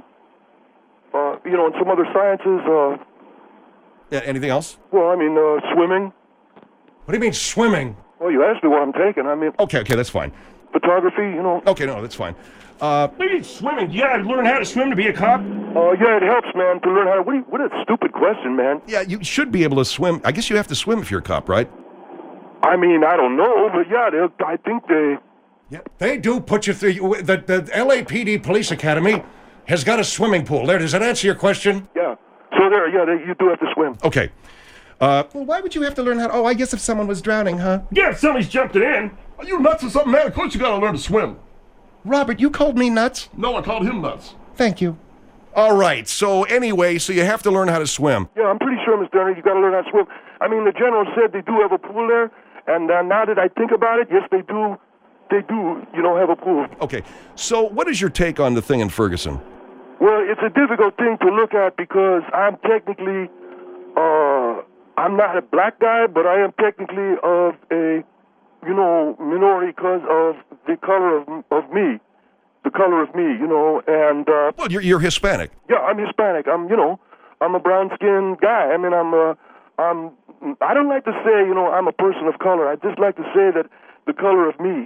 and some other sciences. Anything else? Well, I mean, swimming. What do you mean swimming? Well, you asked me what I'm taking. I mean... Okay, that's fine. Photography, Okay, no, that's fine. Maybe swimming. You gotta learn how to swim to be a cop. Yeah, it helps, man, to learn how to... What a stupid question, man. Yeah, you should be able to swim. I guess you have to swim if you're a cop, right? I mean, I don't know, but yeah, I think they... Yeah, they do put you through... The LAPD Police Academy has got a swimming pool. There, does that answer your question? Yeah. So there, you do have to swim. Okay. Well, why would you have to learn how to... Oh, I guess if someone was drowning, huh? Yeah, if somebody's jumped it in. Are you nuts or something, man? Of course you gotta learn to swim. Robert, you called me nuts? No, I called him nuts. Thank you. All right, so anyway, so you have to learn how to swim. Yeah, I'm pretty sure, Mr. Ernie, you got to learn how to swim. I mean, the general said they do have a pool there, and now that I think about it, yes, they do, have a pool. Okay, so what is your take on the thing in Ferguson? Well, it's a difficult thing to look at because I'm technically, I'm not a black guy, but I am technically of a, minority because of the color of me. The color of me, and... Well, you're Hispanic. Yeah, I'm Hispanic. I'm a brown-skinned guy. I mean, I don't like to say, I'm a person of color. I just like to say that the color of me,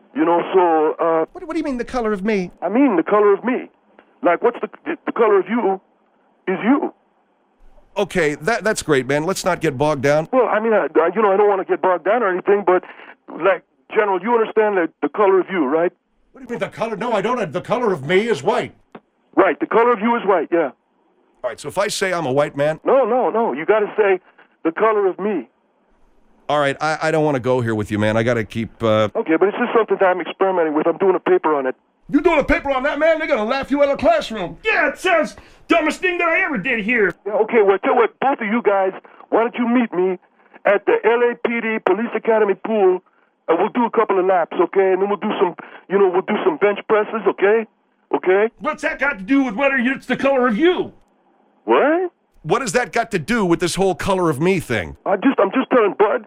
so... What do you mean, the color of me? I mean the color of me. Like, what's the color of you is you. Okay, that's great, man. Let's not get bogged down. Well, I mean, I don't want to get bogged down or anything, but, like, General, you understand the color of you, right? What do you mean the color? No, I don't. The color of me is white. Right, the color of you is white, yeah. All right, so if I say I'm a white man... No. You got to say the color of me. All right, I don't want to go here with you, man. I got to keep... Okay, but it's just something that I'm experimenting with. I'm doing a paper on it. You doing a paper on that, man? They're gonna laugh you out of the classroom. Yeah, it sounds dumbest thing that I ever did here. Yeah, okay, well, tell you what, both of you guys, why don't you meet me at the LAPD Police Academy pool? We'll do a couple of laps, okay? And then we'll do some bench presses, okay? Okay? What's that got to do with whether it's the color of you? What? What has that got to do with this whole color of me thing? I'm just telling Bud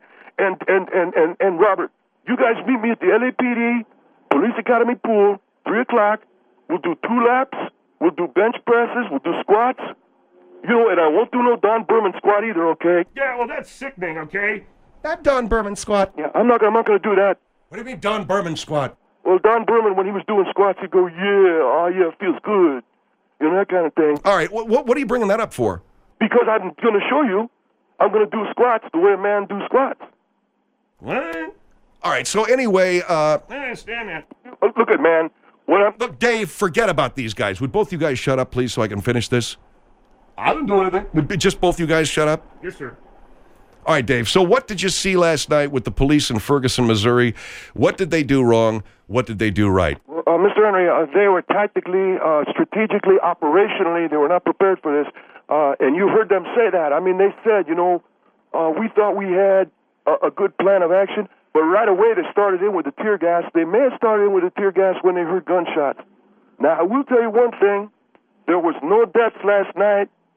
and Robert, you guys meet me at the LAPD Police Academy pool, 3 o'clock. We'll do 2 laps. We'll do bench presses. We'll do squats. And I won't do no Don Berman squat either, okay? Yeah, well, that's sickening, okay? That Don Berman squat. Yeah, I'm not gonna do that. What do you mean Don Berman squat? Well, Don Berman, when he was doing squats, he'd go, yeah, it feels good. That kind of thing. All right, what are you bringing that up for? Because I'm gonna show you. I'm gonna do squats the way a man do squats. What? All right, so anyway, I understand that. Look at, man. Look, Dave, forget about these guys. Would both you guys shut up, please, so I can finish this? I didn't do anything. Would just both you guys shut up? Yes, sir. All right, Dave, so what did you see last night with the police in Ferguson, Missouri? What did they do wrong? What did they do right? Mr. Henry, they were tactically, strategically, operationally, they were not prepared for this. And you heard them say that. I mean, they said, we thought we had a good plan of action, but right away they started in with the tear gas. They may have started in with the tear gas when they heard gunshots. Now, I will tell you one thing. There was no deaths last night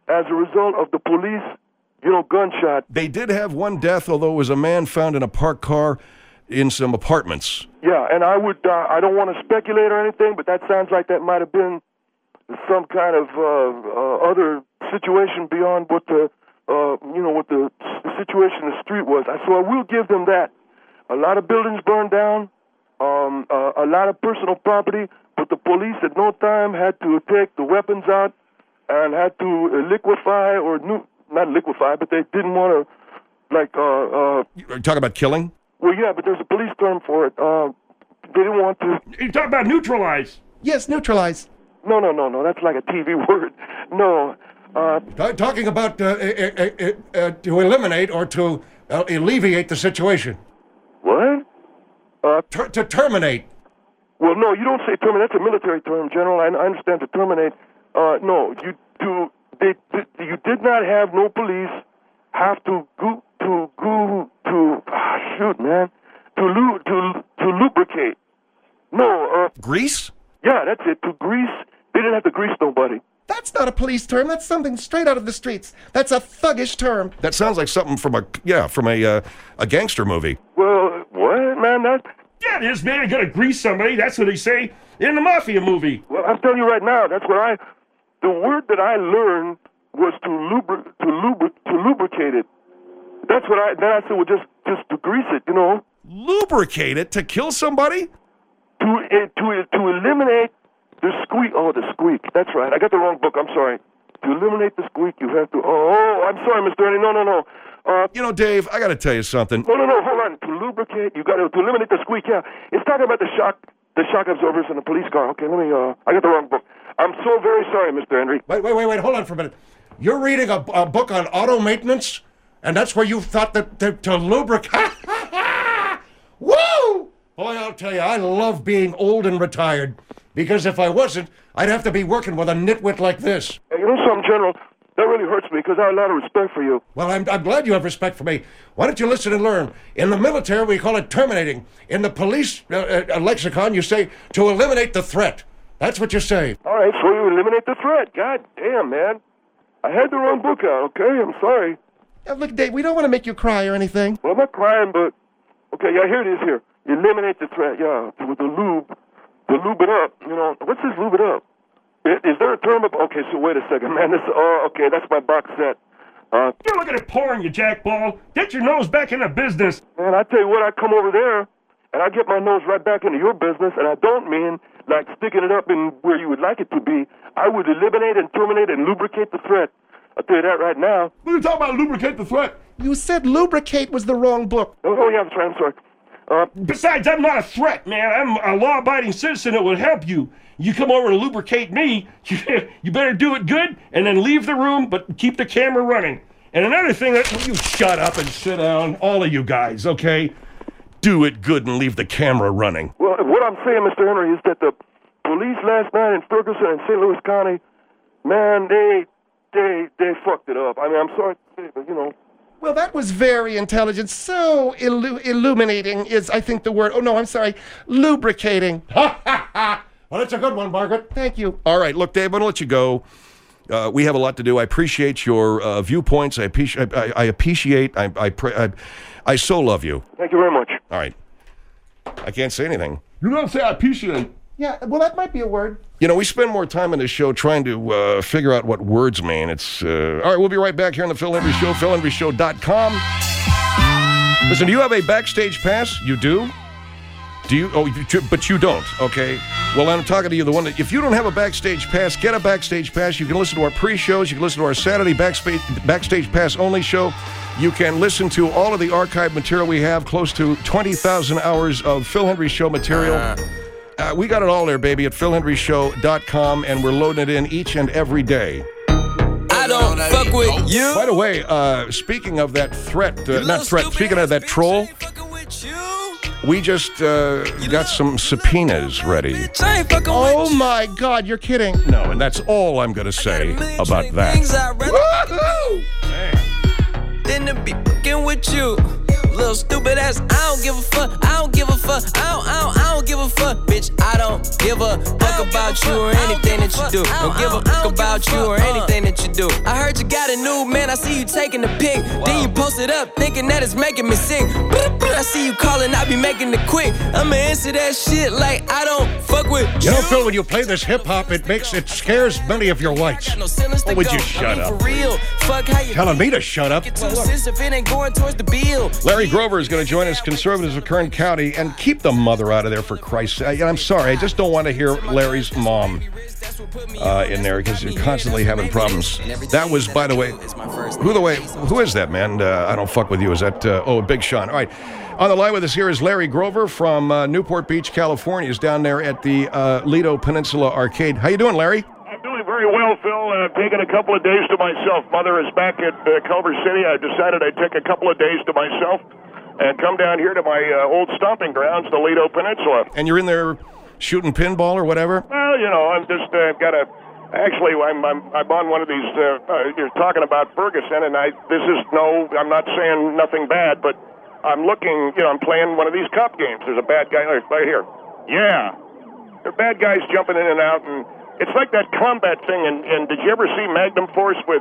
as a result of the police, gunshot. They did have one death, although it was a man found in a parked car in some apartments. Yeah, and I don't want to speculate or anything, but that sounds like that might have been some kind of other situation beyond what the situation in the street was. So I will give them that. A lot of buildings burned down, a lot of personal property, but the police at no time had to take the weapons out and had to liquefy not liquefy, but they didn't want to, You're talking about killing? Well, yeah, but there's a police term for it. They didn't want to. You're talking about neutralize. Yes, neutralize. No. That's like a TV word. No. Talking about to eliminate or to alleviate the situation. What? To terminate. Well, no, you don't say terminate. That's a military term, General. I understand to terminate. No, you did not have no police have to lubricate. No. Grease? Yeah, that's it. To grease. They didn't have to grease nobody. That's not a police term. That's something straight out of the streets. That's a thuggish term. That sounds like something from a gangster movie. Well, what, man? Yeah, it is, man. You gotta grease somebody. That's what they say in the mafia movie. Well, I'm telling you right now, that's what the word that I learned was to lubricate it. That's what then I said, well, just to grease it, Lubricate it to kill somebody? To eliminate the squeak. Oh, the squeak. That's right. I got the wrong book. I'm sorry. To eliminate the squeak, you have to. Oh, I'm sorry, Mr. Ernie. No. Dave, I got to tell you something. No. Hold on. To lubricate, you got to eliminate the squeak. Yeah, it's talking about the shock absorbers in the police car. Okay, let me. I got the wrong book. I'm so very sorry, Mr. Henry. Wait. Hold on for a minute. You're reading a book on auto maintenance, and that's where you thought that to lubricate. Woo! Boy, I'll tell you, I love being old and retired. Because if I wasn't, I'd have to be working with a nitwit like this. Hey, you know something, General? That really hurts me because I have a lot of respect for you. Well, I'm glad you have respect for me. Why don't you listen and learn? In the military, we call it terminating. In the police lexicon, you say to eliminate the threat. That's what you say. All right, so you eliminate the threat. God damn, man. I had the wrong book out, okay? I'm sorry. Look, Dave, we don't want to make you cry or anything. Well, I'm not crying, but... Okay, yeah, here it is here. Eliminate the threat, yeah, with the lube. To lube it up, What's this lube it up? Is there a term of... Okay, so wait a second, man. Okay, that's my box set. You're looking at porn, you jackball. Get your nose back in the business. Man, I tell you what, I come over there, and I get my nose right back into your business, and I don't mean like sticking it up in where you would like it to be. I would eliminate and terminate and lubricate the threat. I'll tell you that right now. What are you talking about, lubricate the threat? You said lubricate was the wrong book. Oh yeah, that's right, I'm sorry. Besides, I'm not a threat, man. I'm a law-abiding citizen that will help you. You come over to lubricate me, you better do it good, and then leave the room, but keep the camera running. And another thing, you shut up and sit down, all of you guys, okay? Do it good and leave the camera running. Well, what I'm saying, Mr. Henry, is that the police last night in Ferguson and St. Louis County, man, they fucked it up. I mean, I'm sorry to say, but, Well, that was very intelligent. So illuminating is, I think, the word. Oh, no, I'm sorry. Lubricating. Well, that's a good one, Margaret. Thank you. All right, look, Dave, I'm going to let you go. We have a lot to do. I appreciate your viewpoints. I so love you. Thank you very much. All right. I can't say anything. You don't say I appreciate. Yeah, well, that might be a word. We spend more time in this show trying to figure out what words mean. It's all right, we'll be right back here on the Phil Hendrie Show, philhendrieshow.com. Listen, do you have a backstage pass? You do? Do you? Oh, but you don't, okay? Well, I'm talking to you, the one that, if you don't have a backstage pass, get a backstage pass. You can listen to our pre-shows. You can listen to our Saturday backstage pass only show. You can listen to all of the archive material we have, close to 20,000 hours of Phil Hendrie Show material. We got it all there, baby, at philhendrieshow.com, and we're loading it in each and every day. I don't fuck with you. By the way, speaking of that speaking of that troll, we just got some subpoenas ready. Oh, my God, you're kidding. No, and that's all I'm going to say about that. Then to be fucking with you. Little stupid ass, I don't give a fuck. I don't give a fuck. I don't give a fuck, bitch. I don't give a fuck about you or anything that you do. Don't give a fuck about you or anything that you do. I heard you got a new man. I see you taking the pic. Then you post it up, thinking that it's making me sick. I see you calling, I be making it quick. I'ma answer that shit like I don't fuck with you. You know, Phil, when you play this hip-hop, it scares many of your whites. Oh, would you shut up? Telling me to shut up. Larry Grover is going to join us, conservatives of Kern County, and keep the mother out of there, for Christ's sake. I'm sorry, I just don't want to hear Larry's mom in there because you're constantly having problems. That was, by the way, who is that, man? I don't fuck with you. Is that, Big Sean? All right. On the line with us here is Larry Grover from Newport Beach, California. He's down there at the Lido Peninsula Arcade. How you doing, Larry? I'm doing very well, Phil. Taking a couple of days to myself. Mother is back at Culver City. I decided I'd take a couple of days to myself and come down here to my old stomping grounds, the Lido Peninsula. And you're in there shooting pinball or whatever? Well, you know, I'm just got a. Actually, I'm on one of these. You're talking about Ferguson, and I'm not saying nothing bad, but I'm looking. You know, I'm playing one of these cop games. There's a bad guy right here. Yeah, there are bad guys jumping in and out, and it's like that combat thing. And did you ever see Magnum Force with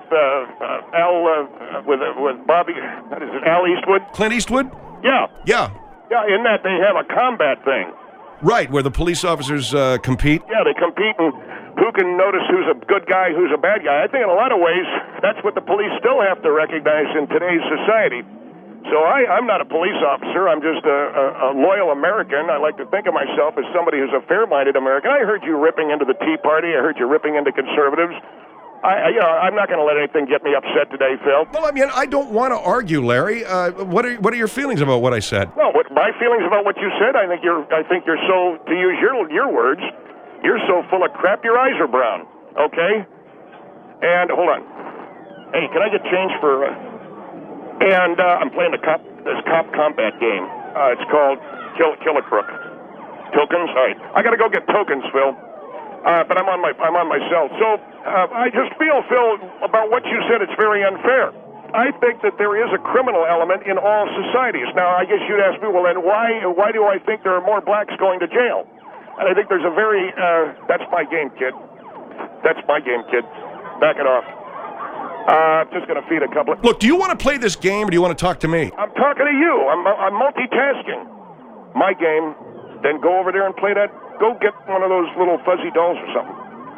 with Bobby? What is it? Al Eastwood? Clint Eastwood? Yeah. Yeah. Yeah. In that they have a combat thing. Right, where the police officers compete? Yeah, they compete, and who can notice who's a good guy, who's a bad guy? I think in a lot of ways, that's what the police still have to recognize in today's society. So I'm not a police officer. I'm just a loyal American. I like to think of myself as somebody who's a fair-minded American. I heard you ripping into the Tea Party. I heard you ripping into conservatives. I'm not going to let anything get me upset today, Phil. Well, I mean, I don't want to argue, Larry. What are your feelings about what I said? No, my feelings about what you said, I think you're so, to use your words, you're so full of crap, your eyes are brown. Okay? And, hold on. Hey, can I get change for, I'm playing this cop combat game. It's called Kill a Crook. Tokens? All right. I got to go get tokens, Phil. But I'm on my cell. So I just feel, Phil, about what you said, it's very unfair. I think that there is a criminal element in all societies. Now, I guess you'd ask me, well, then why do I think there are more blacks going to jail? And I think there's a very, that's my game, kid. That's my game, kid. Back it off. I'm just going to feed a couple of... Look, do you want to play this game or do you want to talk to me? I'm talking to you. I'm multitasking. My game, then go over there and play that. Go get one of those little fuzzy dolls or something.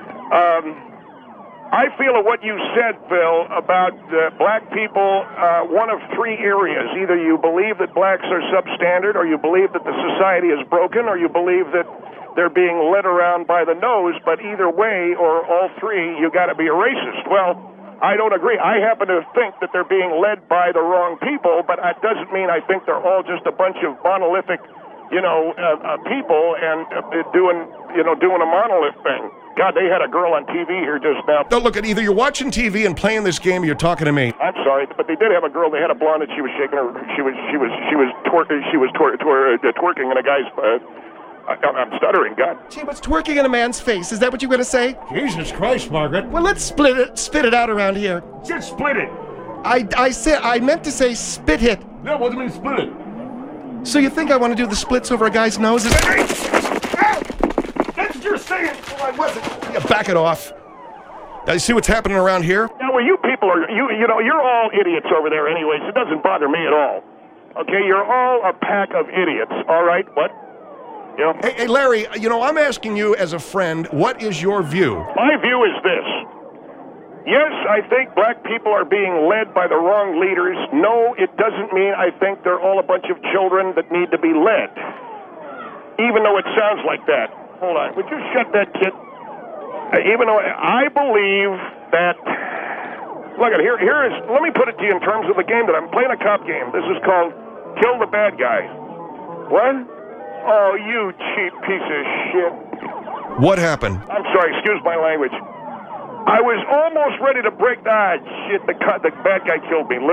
I feel that what you said, Phil, about black people, one of three areas. Either you believe that blacks are substandard, or you believe that the society is broken, or you believe that they're being led around by the nose. But either way, or all three, you got to be a racist. Well, I don't agree. I happen to think that they're being led by the wrong people, but that doesn't mean I think they're all just a bunch of monolithic, people and doing a monolith thing. God, they had a girl on TV here just now. No, look, either you're watching TV and playing this game or you're talking to me. I'm sorry, but they did have a girl. They had a blonde and she was shaking her. She was twerking in a guy's. I'm stuttering, God. She was twerking in a man's face. Is that what you're going to say? Jesus Christ, Margaret. Well, let's spit it out around here. Just split it. I meant to say spit it. No, what do you mean split it? So you think I want to do the splits over a guy's nose? That's what you're saying. Well, I wasn't. Yeah, back it off. Now, you see what's happening around here? Now, well, you people are, you're all idiots over there anyways. It doesn't bother me at all. Okay, you're all a pack of idiots, all right? What? You know? Hey, Larry, I'm asking you as a friend, what is your view? My view is this. Yes, I think black people are being led by the wrong leaders. No, it doesn't mean I think they're all a bunch of children that need to be led. Even though it sounds like that. Hold on. Would you shut that kid? Even though I believe that... Look, let me put it to you in terms of the game that I'm playing, a cop game. This is called Kill the Bad Guy. What? Oh, you cheap piece of shit. What happened? I'm sorry, excuse my language. I was almost ready to break... shit, the bad guy killed me.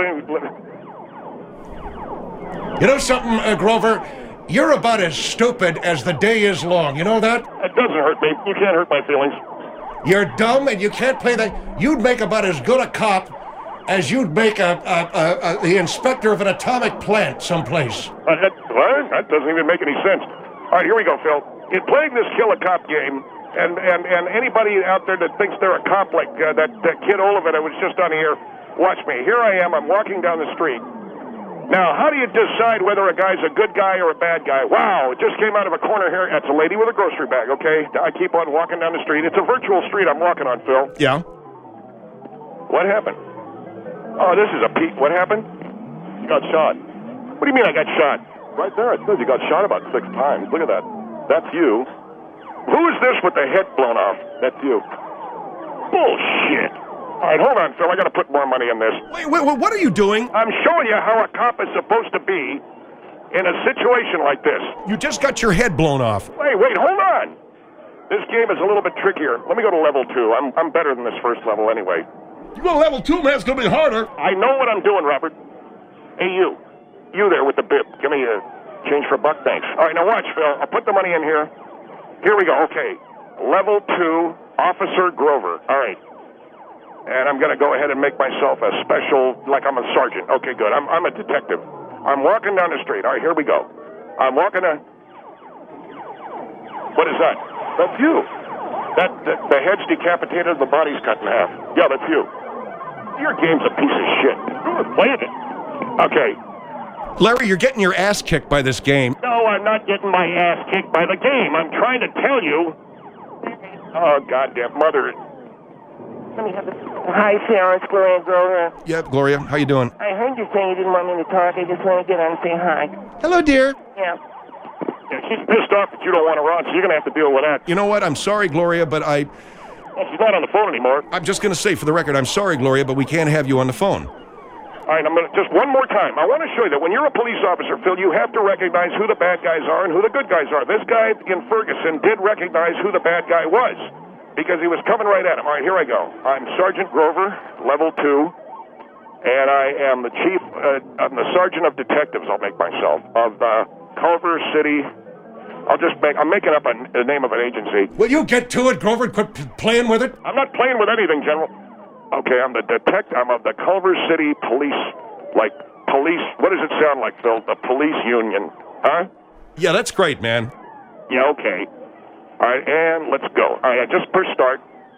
You know something, Grover? You're about as stupid as the day is long. You know that? It doesn't hurt me. You can't hurt my feelings. You're dumb and you can't play that. You'd make about as good a cop as you'd make the inspector of an atomic plant someplace. What? That doesn't even make any sense. All right, here we go, Phil. In playing this kill a cop game, and anybody out there that thinks they're a cop like that kid Oliver that was just on the air, watch me. Here I am. I'm walking down the street. Now, how do you decide whether a guy's a good guy or a bad guy? Wow, it just came out of a corner here. That's a lady with a grocery bag, okay? I keep on walking down the street. It's a virtual street I'm walking on, Phil. Yeah. What happened? Oh, this is a peep. What happened? You got shot. What do you mean I got shot? Right there, it says you got shot about 6 times. Look at that. That's you. Who is this with the head blown off? That's you. Bullshit. All right, hold on, Phil. I got to put more money in this. Wait, what are you doing? I'm showing you how a cop is supposed to be in a situation like this. You just got your head blown off. Wait, hold on. This game is a little bit trickier. Let me go to level 2. I'm better than this first level anyway. You go to level 2, man. It's going to be harder. I know what I'm doing, Robert. Hey, you. You there with the bib. Give me a change for a buck, thanks. All right, now watch, Phil. I'll put the money in here. Here we go. Okay. Level 2, Officer Grover. All right. And I'm going to go ahead and make myself a special, like I'm a sergeant. Okay, good. I'm a detective. I'm walking down the street. All right, here we go. I'm walking to... What is that? That's you. The head's decapitated, the body's cut in half. Yeah, that's you. Your game's a piece of shit. Who was playing it? Okay. Larry, you're getting your ass kicked by this game. No, I'm not getting my ass kicked by the game. I'm trying to tell you. Oh, goddamn mother. Let me have this. Hi, Sarah. It's Gloria Grover. Yep, Gloria. How you doing? I heard you saying you didn't want me to talk. I just want to get on and say hi. Hello, dear. Yeah. Yeah, she's pissed off that you don't want her on, so you're going to have to deal with that. You know what? I'm sorry, Gloria, but Well, she's not on the phone anymore. I'm just going to say, for the record, I'm sorry, Gloria, but we can't have you on the phone. All right, I'm going to... Just one more time. I want to show you that when you're a police officer, Phil, you have to recognize who the bad guys are and who the good guys are. This guy in Ferguson did recognize who the bad guy was, because he was coming right at him. All right, here I go. I'm Sergeant Grover, level 2, and I am the chief, I'm the sergeant of detectives, I'll make myself, of Culver City. I'm making up a name of an agency. Will you get to it, Grover? Quit playing with it? I'm not playing with anything, General. Okay, I'm the detective. I'm of the Culver City Police, what does it sound like, Phil? The police union, huh? Yeah, that's great, man. Yeah, okay. All right, and let's go. All right, just first start.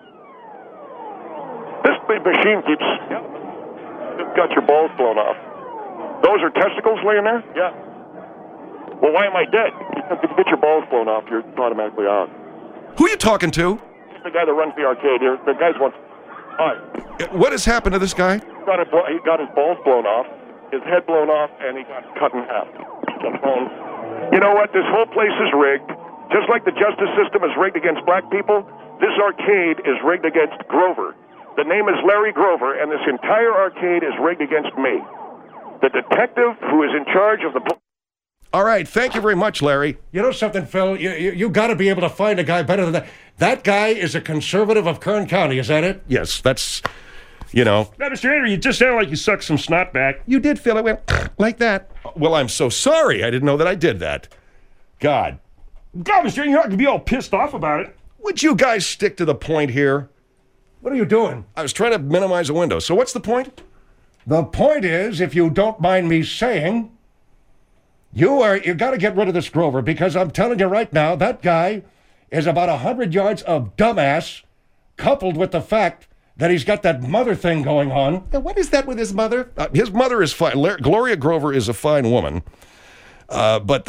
This big machine keeps... You've got your balls blown off. Those are testicles laying there? Yeah. Well, why am I dead? If you get your balls blown off, you're automatically out. Who are you talking to? The guy that runs the arcade here. The guy's one... All right. What has happened to this guy? He got his balls blown off, his head blown off, and he got cut in half. You know what? This whole place is rigged. Just like the justice system is rigged against black people, this arcade is rigged against Grover. The name is Larry Grover, and this entire arcade is rigged against me, the detective who is in charge of the... All right, thank you very much, Larry. You know something, Phil? You got to be able to find a guy better than that. That guy is a conservative of Kern County, is that it? Yes, that's, you know. Now, Mr. Andrew, you just sound like you sucked some snot back. You did, Phil. It went like that. Well, I'm so sorry. I didn't know that I did that. God, God, Mr. Andrew, you're not going to be all pissed off about it. would you guys stick to the point here? What are you doing? I was trying to minimize a window. So what's the point? The point is, if you don't mind me saying, you got to get rid of this Grover, because I'm telling you right now, that guy is about 100 yards of dumbass, coupled with the fact that he's got that mother thing going on. Now, what is that with his mother? His mother is fine. Gloria Grover is a fine woman. But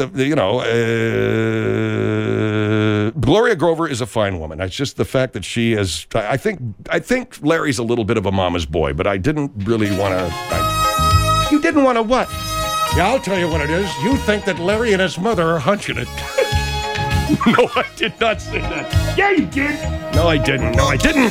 Gloria Grover is a fine woman. It's just the fact that she is. I think Larry's a little bit of a mama's boy, but I didn't really want to. You didn't want to what? Yeah, I'll tell you what it is. You think that Larry and his mother are hunching it. No, I did not say that. Yeah, you did. No, I didn't. No, I didn't.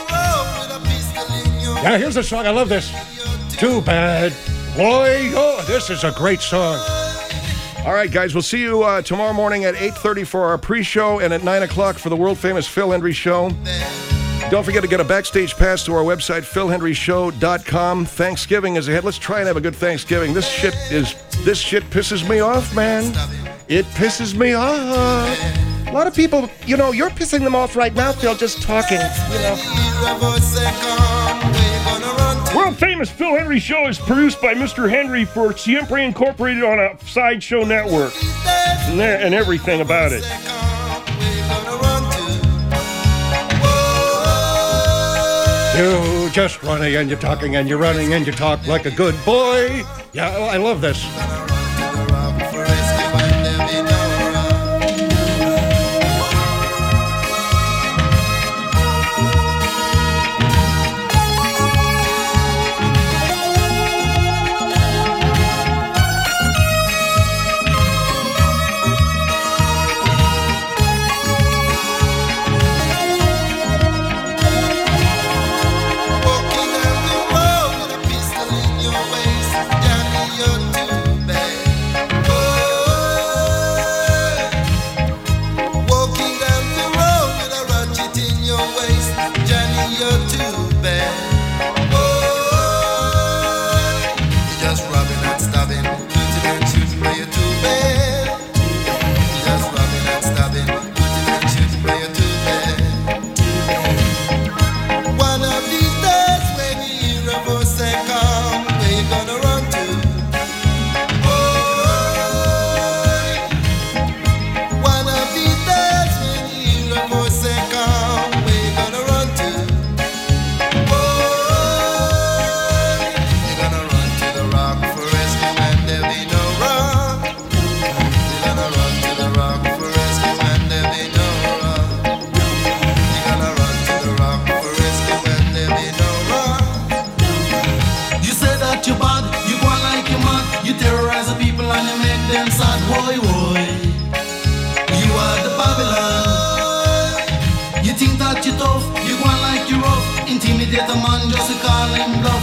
Yeah, here's a song. I love this. Too bad. Boy, oh, this is a great song. All right, guys, we'll see you tomorrow morning at 8:30 for our pre-show and at 9 o'clock for the world-famous Phil Hendrie Show. Don't forget to get a backstage pass to our website, philhendrieshow.com. Thanksgiving is ahead. Let's try and have a good Thanksgiving. This shit pisses me off, man. It pisses me off. A lot of people, you're pissing them off right now, Phil, just talking, World famous Phil Henry Show is produced by Mr. Henry for Siempre Incorporated on a Sideshow network and everything about it. You just running and you're talking and you're running and you talk like a good boy. Yeah, I love this. You think that you tough, you go on like you rough. Intimidate a man just to call him bluff.